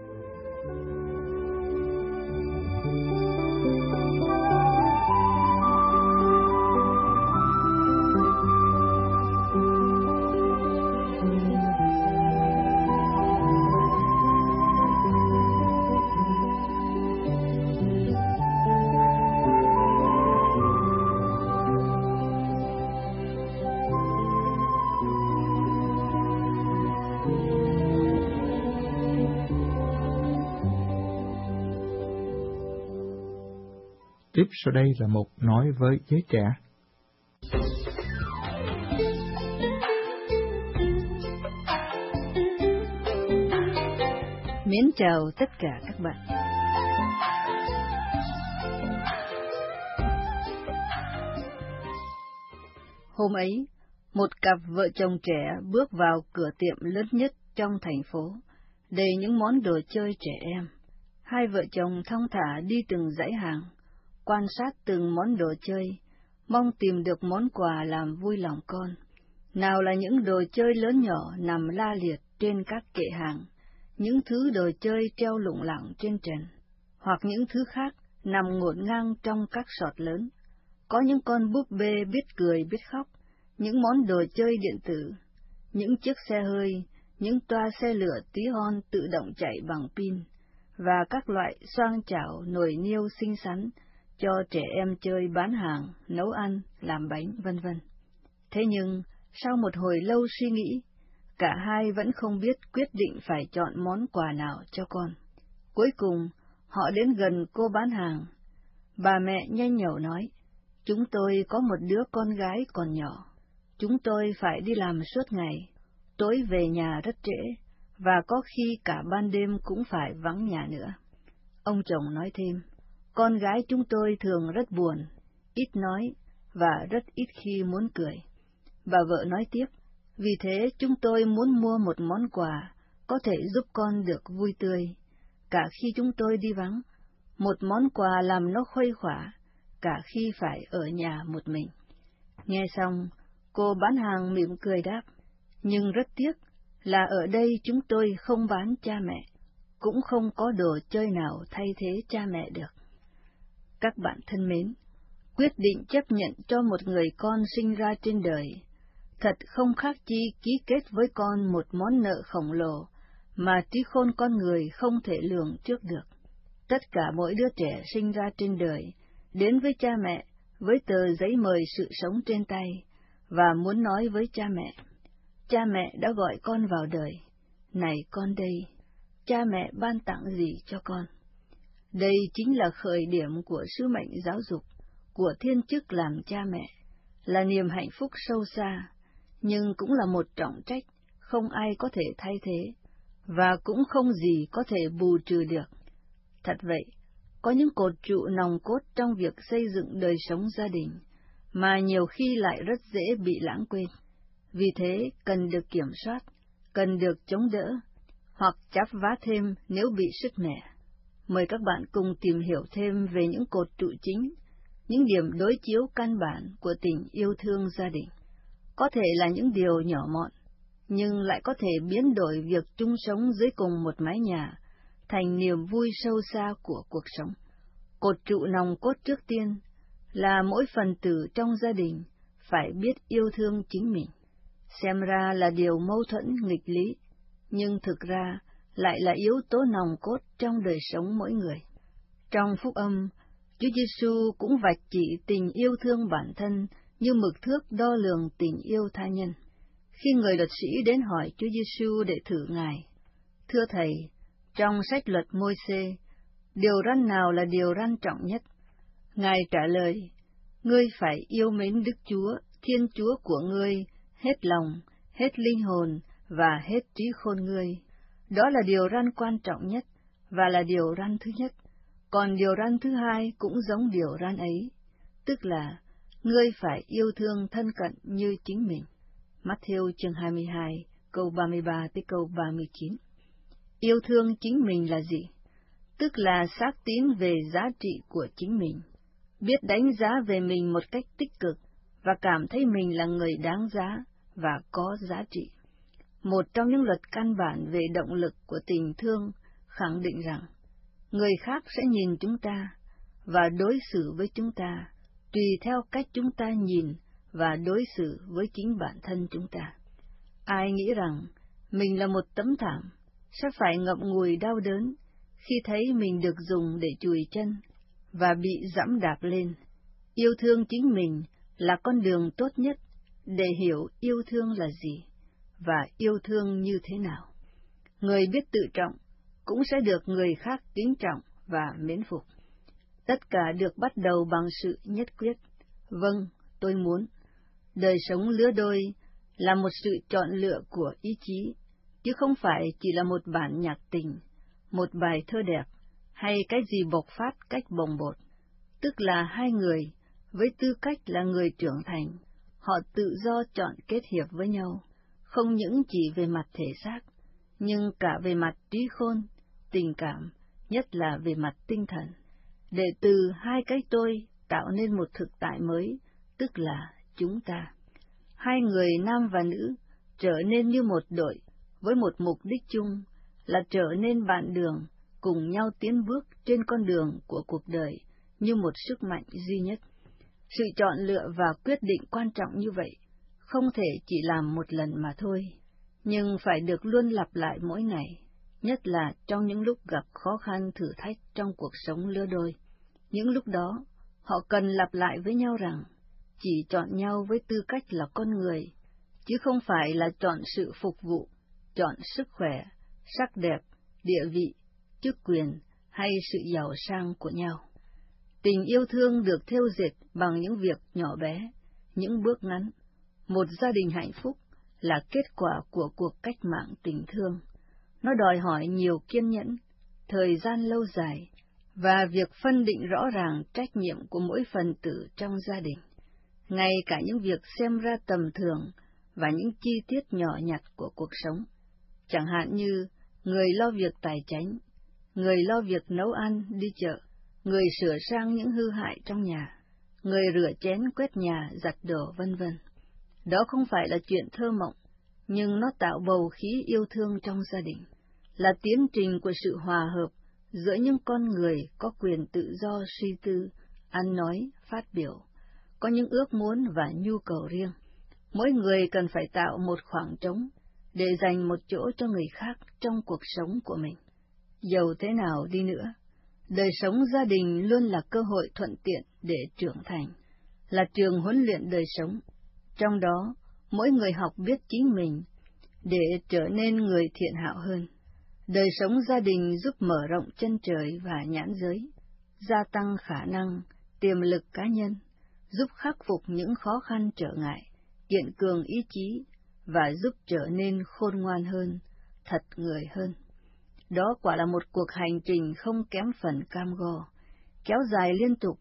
Tiếp sau đây là một nói với giới trẻ. Mến chào tất cả các bạn. Hôm ấy, một cặp vợ chồng trẻ bước vào cửa tiệm lớn nhất trong thành phố, đầy những món đồ chơi trẻ em. Hai vợ chồng thong thả đi từng dãy hàng, quan sát từng món đồ chơi, mong tìm được món quà làm vui lòng con. Nào là những đồ chơi lớn nhỏ nằm la liệt trên các kệ hàng, những thứ đồ chơi treo lủng lẳng trên trần, hoặc những thứ khác nằm ngổn ngang trong các sọt lớn. Có những con búp bê biết cười biết khóc, những món đồ chơi điện tử, những chiếc xe hơi, những toa xe lửa tí hon tự động chạy bằng pin, và các loại xoang chảo nồi niêu xinh xắn cho trẻ em chơi bán hàng, nấu ăn, làm bánh, vân vân. Thế nhưng, sau một hồi lâu suy nghĩ, cả hai vẫn không biết quyết định phải chọn món quà nào cho con. Cuối cùng, họ đến gần cô bán hàng. Bà mẹ nhanh nhẩu nói, chúng tôi có một đứa con gái còn nhỏ. Chúng tôi phải đi làm suốt ngày, tối về nhà rất trễ, và có khi cả ban đêm cũng phải vắng nhà nữa. Ông chồng nói thêm, con gái chúng tôi thường rất buồn, ít nói và rất ít khi muốn cười. Bà vợ nói tiếp, vì thế chúng tôi muốn mua một món quà có thể giúp con được vui tươi, cả khi chúng tôi đi vắng, một món quà làm nó khuây khỏa, cả khi phải ở nhà một mình. Nghe xong, cô bán hàng mỉm cười đáp, nhưng rất tiếc là ở đây chúng tôi không bán cha mẹ, cũng không có đồ chơi nào thay thế cha mẹ được. Các bạn thân mến, quyết định chấp nhận cho một người con sinh ra trên đời, thật không khác chi ký kết với con một món nợ khổng lồ mà trí khôn con người không thể lường trước được. Tất cả mỗi đứa trẻ sinh ra trên đời, đến với cha mẹ với tờ giấy mời sự sống trên tay, và muốn nói với cha mẹ đã gọi con vào đời, này con đây, cha mẹ ban tặng gì cho con? Đây chính là khởi điểm của sứ mệnh giáo dục, của thiên chức làm cha mẹ, là niềm hạnh phúc sâu xa, nhưng cũng là một trọng trách không ai có thể thay thế, và cũng không gì có thể bù trừ được. Thật vậy, có những cột trụ nòng cốt trong việc xây dựng đời sống gia đình, mà nhiều khi lại rất dễ bị lãng quên. Vì thế, cần được kiểm soát, cần được chống đỡ, hoặc chắp vá thêm nếu bị sứt mẻ. Mời các bạn cùng tìm hiểu thêm về những cột trụ chính, những điểm đối chiếu căn bản của tình yêu thương gia đình. Có thể là những điều nhỏ mọn, nhưng lại có thể biến đổi việc chung sống dưới cùng một mái nhà thành niềm vui sâu xa của cuộc sống. Cột trụ nòng cốt trước tiên là mỗi phần tử trong gia đình phải biết yêu thương chính mình. Xem ra là điều mâu thuẫn nghịch lý, nhưng thực ra lại là yếu tố nòng cốt trong đời sống mỗi người. Trong Phúc Âm, Chúa Giêsu cũng vạch chỉ tình yêu thương bản thân như mực thước đo lường tình yêu tha nhân. Khi người luật sĩ đến hỏi Chúa Giêsu để thử Ngài: "Thưa Thầy, trong sách luật Môi-se, điều răn nào là điều răn trọng nhất?" Ngài trả lời: "Ngươi phải yêu mến Đức Chúa, Thiên Chúa của ngươi, hết lòng, hết linh hồn và hết trí khôn ngươi. Đó là điều răn quan trọng nhất, và là điều răn thứ nhất. Còn điều răn thứ hai cũng giống điều răn ấy, tức là ngươi phải yêu thương thân cận như chính mình." Matthew chương 22, câu 33 tới câu 39. Yêu thương chính mình là gì? Tức là xác tín về giá trị của chính mình, biết đánh giá về mình một cách tích cực và cảm thấy mình là người đáng giá và có giá trị. Một trong những luật căn bản về động lực của tình thương khẳng định rằng người khác sẽ nhìn chúng ta và đối xử với chúng ta tùy theo cách chúng ta nhìn và đối xử với chính bản thân chúng ta. Ai nghĩ rằng mình là một tấm thảm sẽ phải ngậm ngùi đau đớn khi thấy mình được dùng để chùi chân và bị giẫm đạp lên. Yêu thương chính mình là con đường tốt nhất để hiểu yêu thương là gì và yêu thương như thế nào. Người biết tự trọng cũng sẽ được người khác kính trọng và mến phục. Tất cả được bắt đầu bằng sự nhất quyết: "Vâng, tôi muốn." Đời sống lứa đôi là một sự chọn lựa của ý chí, chứ không phải chỉ là một bản nhạc tình, một bài thơ đẹp, hay cái gì bộc phát cách bồng bột. Tức là hai người, với tư cách là người trưởng thành, họ tự do chọn kết hiệp với nhau, không những chỉ về mặt thể xác, nhưng cả về mặt trí khôn, tình cảm, nhất là về mặt tinh thần, để từ hai cái tôi tạo nên một thực tại mới, tức là chúng ta. Hai người nam và nữ trở nên như một đội với một mục đích chung là trở nên bạn đường, cùng nhau tiến bước trên con đường của cuộc đời như một sức mạnh duy nhất. Sự chọn lựa và quyết định quan trọng như vậy không thể chỉ làm một lần mà thôi, nhưng phải được luôn lặp lại mỗi ngày, nhất là trong những lúc gặp khó khăn thử thách trong cuộc sống lứa đôi. Những lúc đó, họ cần lặp lại với nhau rằng chỉ chọn nhau với tư cách là con người, chứ không phải là chọn sự phục vụ, chọn sức khỏe, sắc đẹp, địa vị, chức quyền hay sự giàu sang của nhau. Tình yêu thương được thêu dệt bằng những việc nhỏ bé, những bước ngắn. Một gia đình hạnh phúc là kết quả của cuộc cách mạng tình thương. Nó đòi hỏi nhiều kiên nhẫn, thời gian lâu dài, và việc phân định rõ ràng trách nhiệm của mỗi phần tử trong gia đình. Ngay cả những việc xem ra tầm thường và những chi tiết nhỏ nhặt của cuộc sống. Chẳng hạn như người lo việc tài chánh, người lo việc nấu ăn, đi chợ, người sửa sang những hư hại trong nhà, người rửa chén, quét nhà, giặt đồ, vân vân. Đó không phải là chuyện thơ mộng, nhưng nó tạo bầu khí yêu thương trong gia đình, là tiến trình của sự hòa hợp giữa những con người có quyền tự do suy tư, ăn nói, phát biểu, có những ước muốn và nhu cầu riêng. Mỗi người cần phải tạo một khoảng trống để dành một chỗ cho người khác trong cuộc sống của mình. Dầu thế nào đi nữa, đời sống gia đình luôn là cơ hội thuận tiện để trưởng thành, là trường huấn luyện đời sống. Trong đó, mỗi người học biết chính mình để trở nên người thiện hảo hơn. Đời sống gia đình giúp mở rộng chân trời và nhãn giới, gia tăng khả năng, tiềm lực cá nhân, giúp khắc phục những khó khăn trở ngại, kiện cường ý chí và giúp trở nên khôn ngoan hơn, thật người hơn. Đó quả là một cuộc hành trình không kém phần cam go, kéo dài liên tục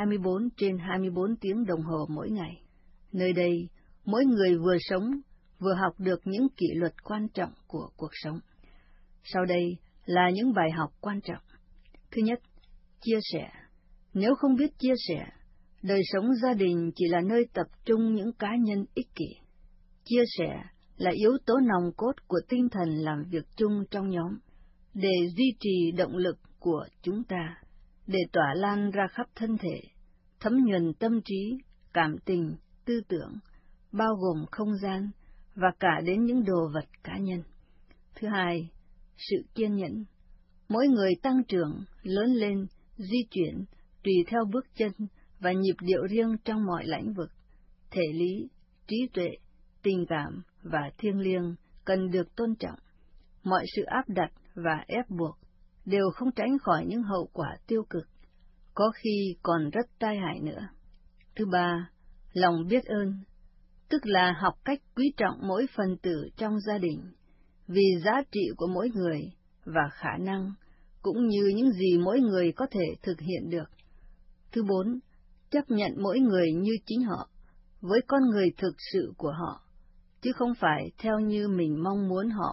24/24 tiếng đồng hồ mỗi ngày. Nơi đây, mỗi người vừa sống, vừa học được những kỷ luật quan trọng của cuộc sống. Sau đây là những bài học quan trọng. Thứ nhất, chia sẻ. Nếu không biết chia sẻ, đời sống gia đình chỉ là nơi tập trung những cá nhân ích kỷ. Chia sẻ là yếu tố nòng cốt của tinh thần làm việc chung trong nhóm, để duy trì động lực của chúng ta, để tỏa lan ra khắp thân thể, thấm nhuần tâm trí, cảm tình, tư tưởng, bao gồm không gian và cả đến những đồ vật cá nhân. Thứ hai, sự kiên nhẫn. Mỗi người tăng trưởng, lớn lên, di chuyển, tùy theo bước chân và nhịp điệu riêng trong mọi lĩnh vực. Thể lý, trí tuệ, tình cảm và thiêng liêng cần được tôn trọng. Mọi sự áp đặt và ép buộc đều không tránh khỏi những hậu quả tiêu cực, có khi còn rất tai hại nữa. Thứ ba, lòng biết ơn, tức là học cách quý trọng mỗi phần tử trong gia đình, vì giá trị của mỗi người và khả năng, cũng như những gì mỗi người có thể thực hiện được. Thứ bốn, chấp nhận mỗi người như chính họ, với con người thực sự của họ, chứ không phải theo như mình mong muốn họ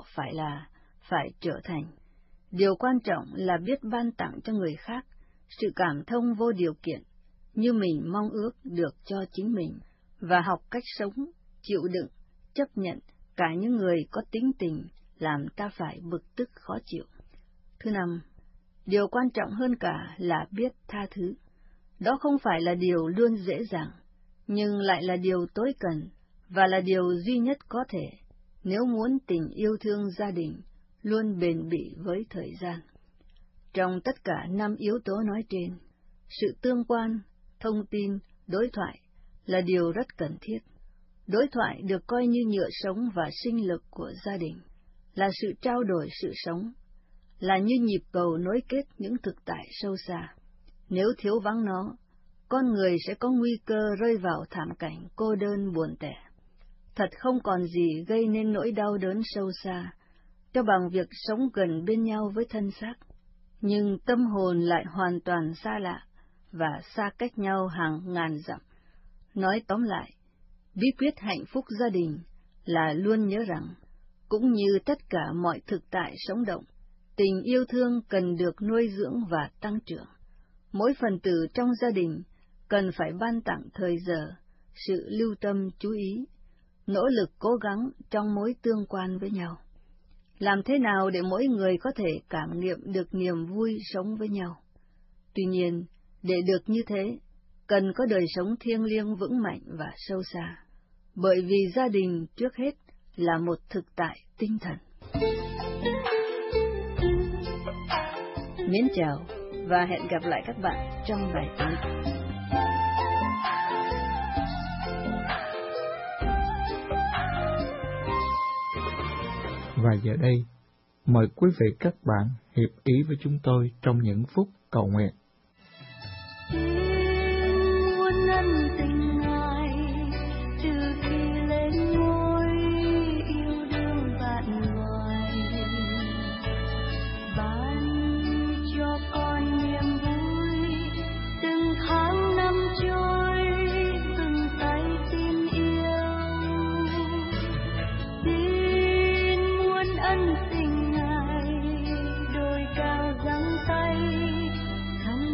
phải trở thành. Điều quan trọng là biết ban tặng cho người khác sự cảm thông vô điều kiện, như mình mong ước được cho chính mình, và học cách sống, chịu đựng, chấp nhận cả những người có tính tình làm ta phải bực tức khó chịu. Thứ năm, điều quan trọng hơn cả là biết tha thứ. Đó không phải là điều luôn dễ dàng, nhưng lại là điều tối cần và là điều duy nhất có thể nếu muốn tình yêu thương gia đình luôn bền bỉ với thời gian. Trong tất cả 5 yếu tố nói trên, sự tương quan, thông tin, đối thoại là điều rất cần thiết. Đối thoại được coi như nhựa sống và sinh lực của gia đình, là sự trao đổi sự sống, là như nhịp cầu nối kết những thực tại sâu xa. Nếu thiếu vắng nó, con người sẽ có nguy cơ rơi vào thảm cảnh cô đơn buồn tẻ. Thật không còn gì gây nên nỗi đau đớn sâu xa cho bằng việc sống gần bên nhau với thân xác, nhưng tâm hồn lại hoàn toàn xa lạ và xa cách nhau hàng ngàn dặm. Nói tóm lại, bí quyết hạnh phúc gia đình là luôn nhớ rằng, cũng như tất cả mọi thực tại sống động, tình yêu thương cần được nuôi dưỡng và tăng trưởng. Mỗi phần tử trong gia đình cần phải ban tặng thời giờ, sự lưu tâm chú ý, nỗ lực cố gắng trong mối tương quan với nhau. Làm thế nào để mỗi người có thể cảm nghiệm được niềm vui sống với nhau? Tuy nhiên, để được như thế, cần có đời sống thiêng liêng vững mạnh và sâu xa, bởi vì gia đình trước hết là một thực tại tinh thần. Mến chào và hẹn gặp lại các bạn trong bài tới. Và giờ đây, mời quý vị các bạn hiệp ý với chúng tôi trong những phút cầu nguyện. Hãy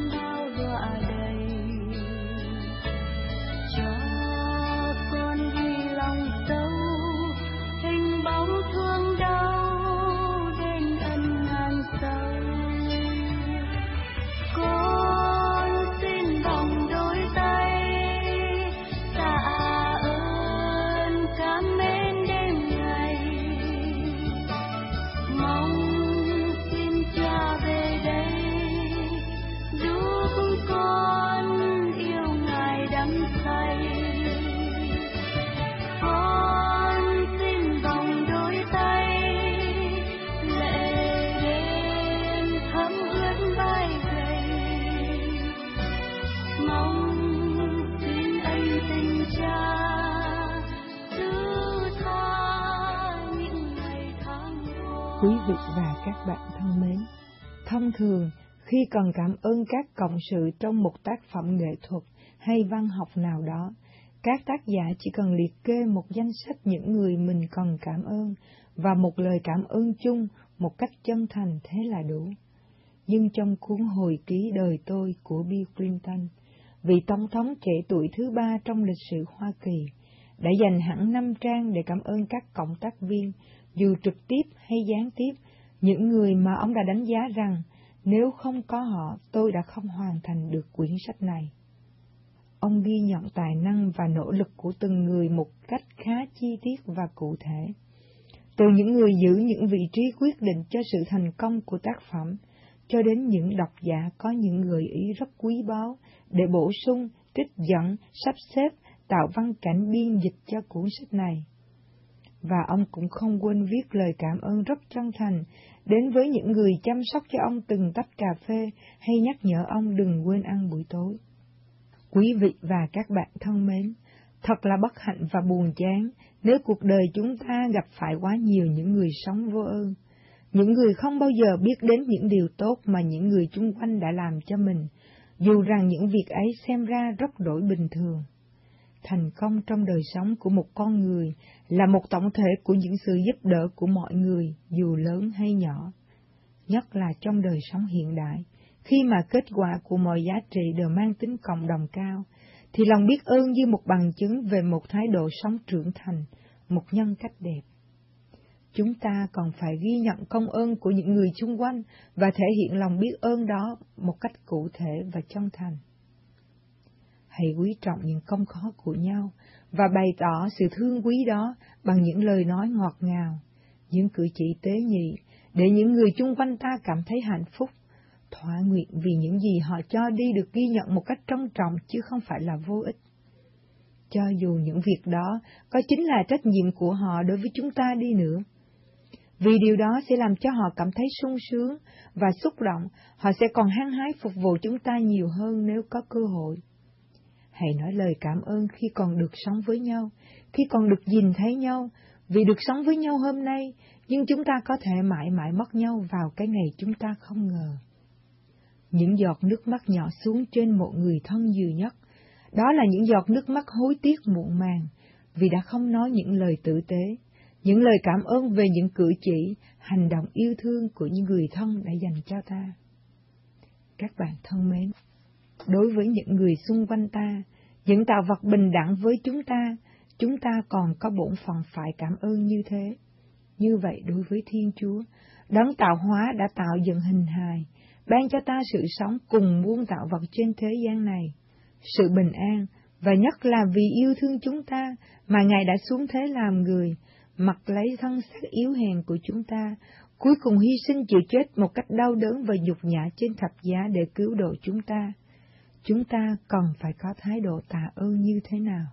Quý vị và các bạn thân mến, thông thường khi cần cảm ơn các cộng sự trong một tác phẩm nghệ thuật hay văn học nào đó, các tác giả chỉ cần liệt kê một danh sách những người mình cần cảm ơn và một lời cảm ơn chung một cách chân thành, thế là đủ. Nhưng trong cuốn hồi ký đời tôi của Bill Clinton, vị tổng thống trẻ tuổi thứ 3 trong lịch sử Hoa Kỳ, đã dành hẳn 5 trang để cảm ơn các cộng tác viên, dù trực tiếp hay gián tiếp, những người mà ông đã đánh giá rằng nếu không có họ, tôi đã không hoàn thành được quyển sách này. Ông ghi nhận tài năng và nỗ lực của từng người một cách khá chi tiết và cụ thể. Từ những người giữ những vị trí quyết định cho sự thành công của tác phẩm, cho đến những độc giả có những gợi ý rất quý báu để bổ sung, trích dẫn, sắp xếp, tạo văn cảnh biên dịch cho cuốn sách này. Và ông cũng không quên viết lời cảm ơn rất chân thành đến với những người chăm sóc cho ông từng tách cà phê hay nhắc nhở ông đừng quên ăn buổi tối. Quý vị và các bạn thân mến, thật là bất hạnh và buồn chán nếu cuộc đời chúng ta gặp phải quá nhiều những người sống vô ơn, những người không bao giờ biết đến những điều tốt mà những người chung quanh đã làm cho mình, dù rằng những việc ấy xem ra rất đổi bình thường. Thành công trong đời sống của một con người là một tổng thể của những sự giúp đỡ của mọi người, dù lớn hay nhỏ. Nhất là trong đời sống hiện đại, khi mà kết quả của mọi giá trị đều mang tính cộng đồng cao, thì lòng biết ơn như một bằng chứng về một thái độ sống trưởng thành, một nhân cách đẹp. Chúng ta còn phải ghi nhận công ơn của những người xung quanh và thể hiện lòng biết ơn đó một cách cụ thể và chân thành. Hãy quý trọng những công khó của nhau và bày tỏ sự thương quý đó bằng những lời nói ngọt ngào, những cử chỉ tế nhị, để những người chung quanh ta cảm thấy hạnh phúc, thỏa nguyện vì những gì họ cho đi được ghi nhận một cách trân trọng chứ không phải là vô ích. Cho dù những việc đó có chính là trách nhiệm của họ đối với chúng ta đi nữa. Vì điều đó sẽ làm cho họ cảm thấy sung sướng và xúc động, họ sẽ còn hăng hái phục vụ chúng ta nhiều hơn nếu có cơ hội. Hãy nói lời cảm ơn khi còn được sống với nhau, khi còn được nhìn thấy nhau, vì được sống với nhau hôm nay, nhưng chúng ta có thể mãi mãi mất nhau vào cái ngày chúng ta không ngờ. Những giọt nước mắt nhỏ xuống trên một người thân duy nhất, đó là những giọt nước mắt hối tiếc muộn màng, vì đã không nói những lời tử tế, những lời cảm ơn về những cử chỉ, hành động yêu thương của những người thân đã dành cho ta. Các bạn thân mến, đối với những người xung quanh ta, những tạo vật bình đẳng với chúng ta còn có bổn phận phải cảm ơn như thế. Như vậy đối với Thiên Chúa, Đấng tạo hóa đã tạo dựng hình hài, ban cho ta sự sống cùng muôn tạo vật trên thế gian này, sự bình an, và nhất là vì yêu thương chúng ta mà Ngài đã xuống thế làm người, mặc lấy thân xác yếu hèn của chúng ta, cuối cùng hy sinh chịu chết một cách đau đớn và nhục nhã trên thập giá để cứu độ chúng ta. Chúng ta cần phải có thái độ tạ ơn như thế nào?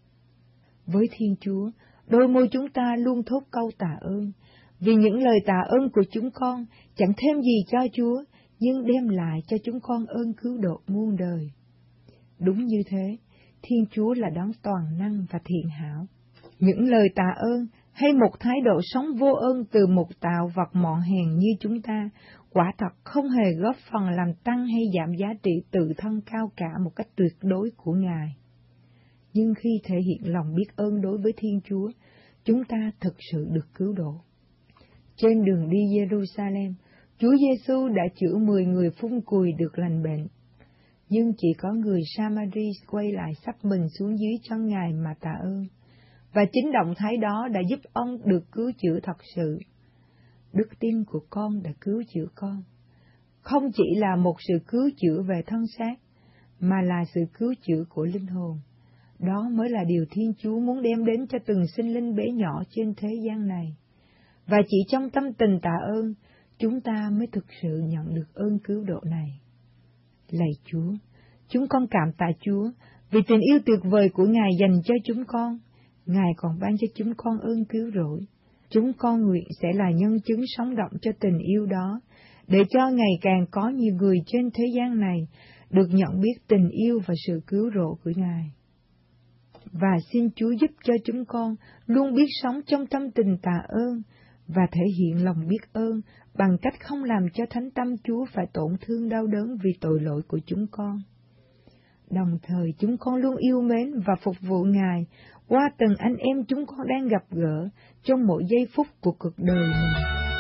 Với Thiên Chúa, đôi môi chúng ta luôn thốt câu tạ ơn, vì những lời tạ ơn của chúng con chẳng thêm gì cho Chúa, nhưng đem lại cho chúng con ơn cứu độ muôn đời. Đúng như thế, Thiên Chúa là đấng toàn năng và thiện hảo. Những lời tạ ơn hay một thái độ sống vô ơn từ một tạo vật mọn hèn như chúng ta, quả thật không hề góp phần làm tăng hay giảm giá trị tự thân cao cả một cách tuyệt đối của Ngài. Nhưng khi thể hiện lòng biết ơn đối với Thiên Chúa, chúng ta thực sự được cứu độ. Trên đường đi Jerusalem, Chúa Giêsu đã chữa 10 người phun cùi được lành bệnh. Nhưng chỉ có người Samari quay lại sắp mình xuống dưới chân Ngài mà tạ ơn. Và chính động thái đó đã giúp ông được cứu chữa thật sự. Đức tin của con đã cứu chữa con. Không chỉ là một sự cứu chữa về thân xác, mà là sự cứu chữa của linh hồn. Đó mới là điều Thiên Chúa muốn đem đến cho từng sinh linh bé nhỏ trên thế gian này. Và chỉ trong tâm tình tạ ơn, chúng ta mới thực sự nhận được ơn cứu độ này. Lạy Chúa, chúng con cảm tạ Chúa vì tình yêu tuyệt vời của Ngài dành cho chúng con. Ngài còn ban cho chúng con ơn cứu rỗi. Chúng con nguyện sẽ là nhân chứng sống động cho tình yêu đó, để cho ngày càng có nhiều người trên thế gian này được nhận biết tình yêu và sự cứu rỗi của Ngài. Và xin Chúa giúp cho chúng con luôn biết sống trong tâm tình tạ ơn, và thể hiện lòng biết ơn bằng cách không làm cho thánh tâm Chúa phải tổn thương đau đớn vì tội lỗi của chúng con. Đồng thời chúng con luôn yêu mến và phục vụ Ngài qua từng anh em chúng con đang gặp gỡ trong mỗi giây phút của cuộc đời mình.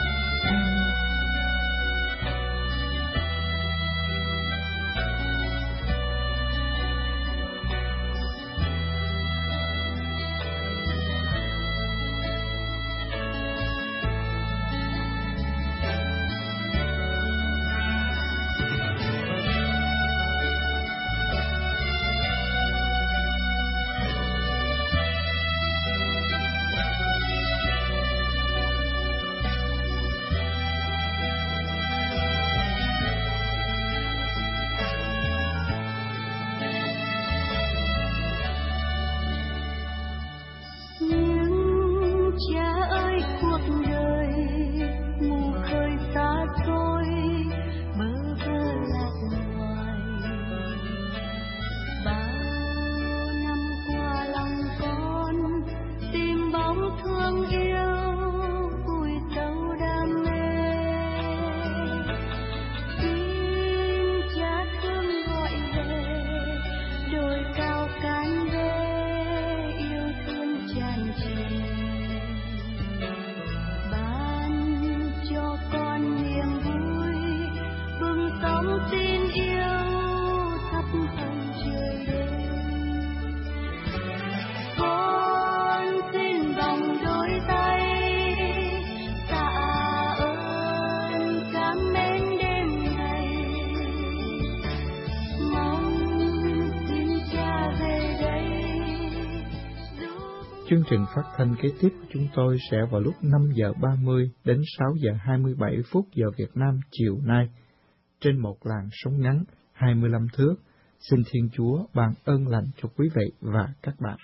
Chương trình phát thanh kế tiếp của chúng tôi sẽ vào lúc 5 giờ 30 đến 6 giờ 27 phút giờ Việt Nam chiều nay, trên một làn sóng ngắn 25 thước. Xin Thiên Chúa ban ơn lành cho quý vị và các bạn.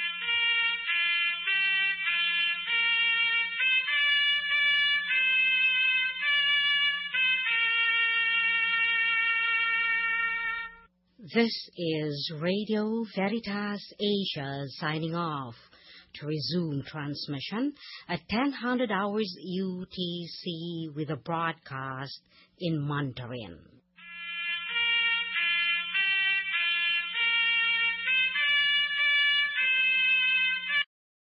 This is Radio Veritas Asia signing off. To resume transmission at 1000 hours UTC with a broadcast in Mandarin.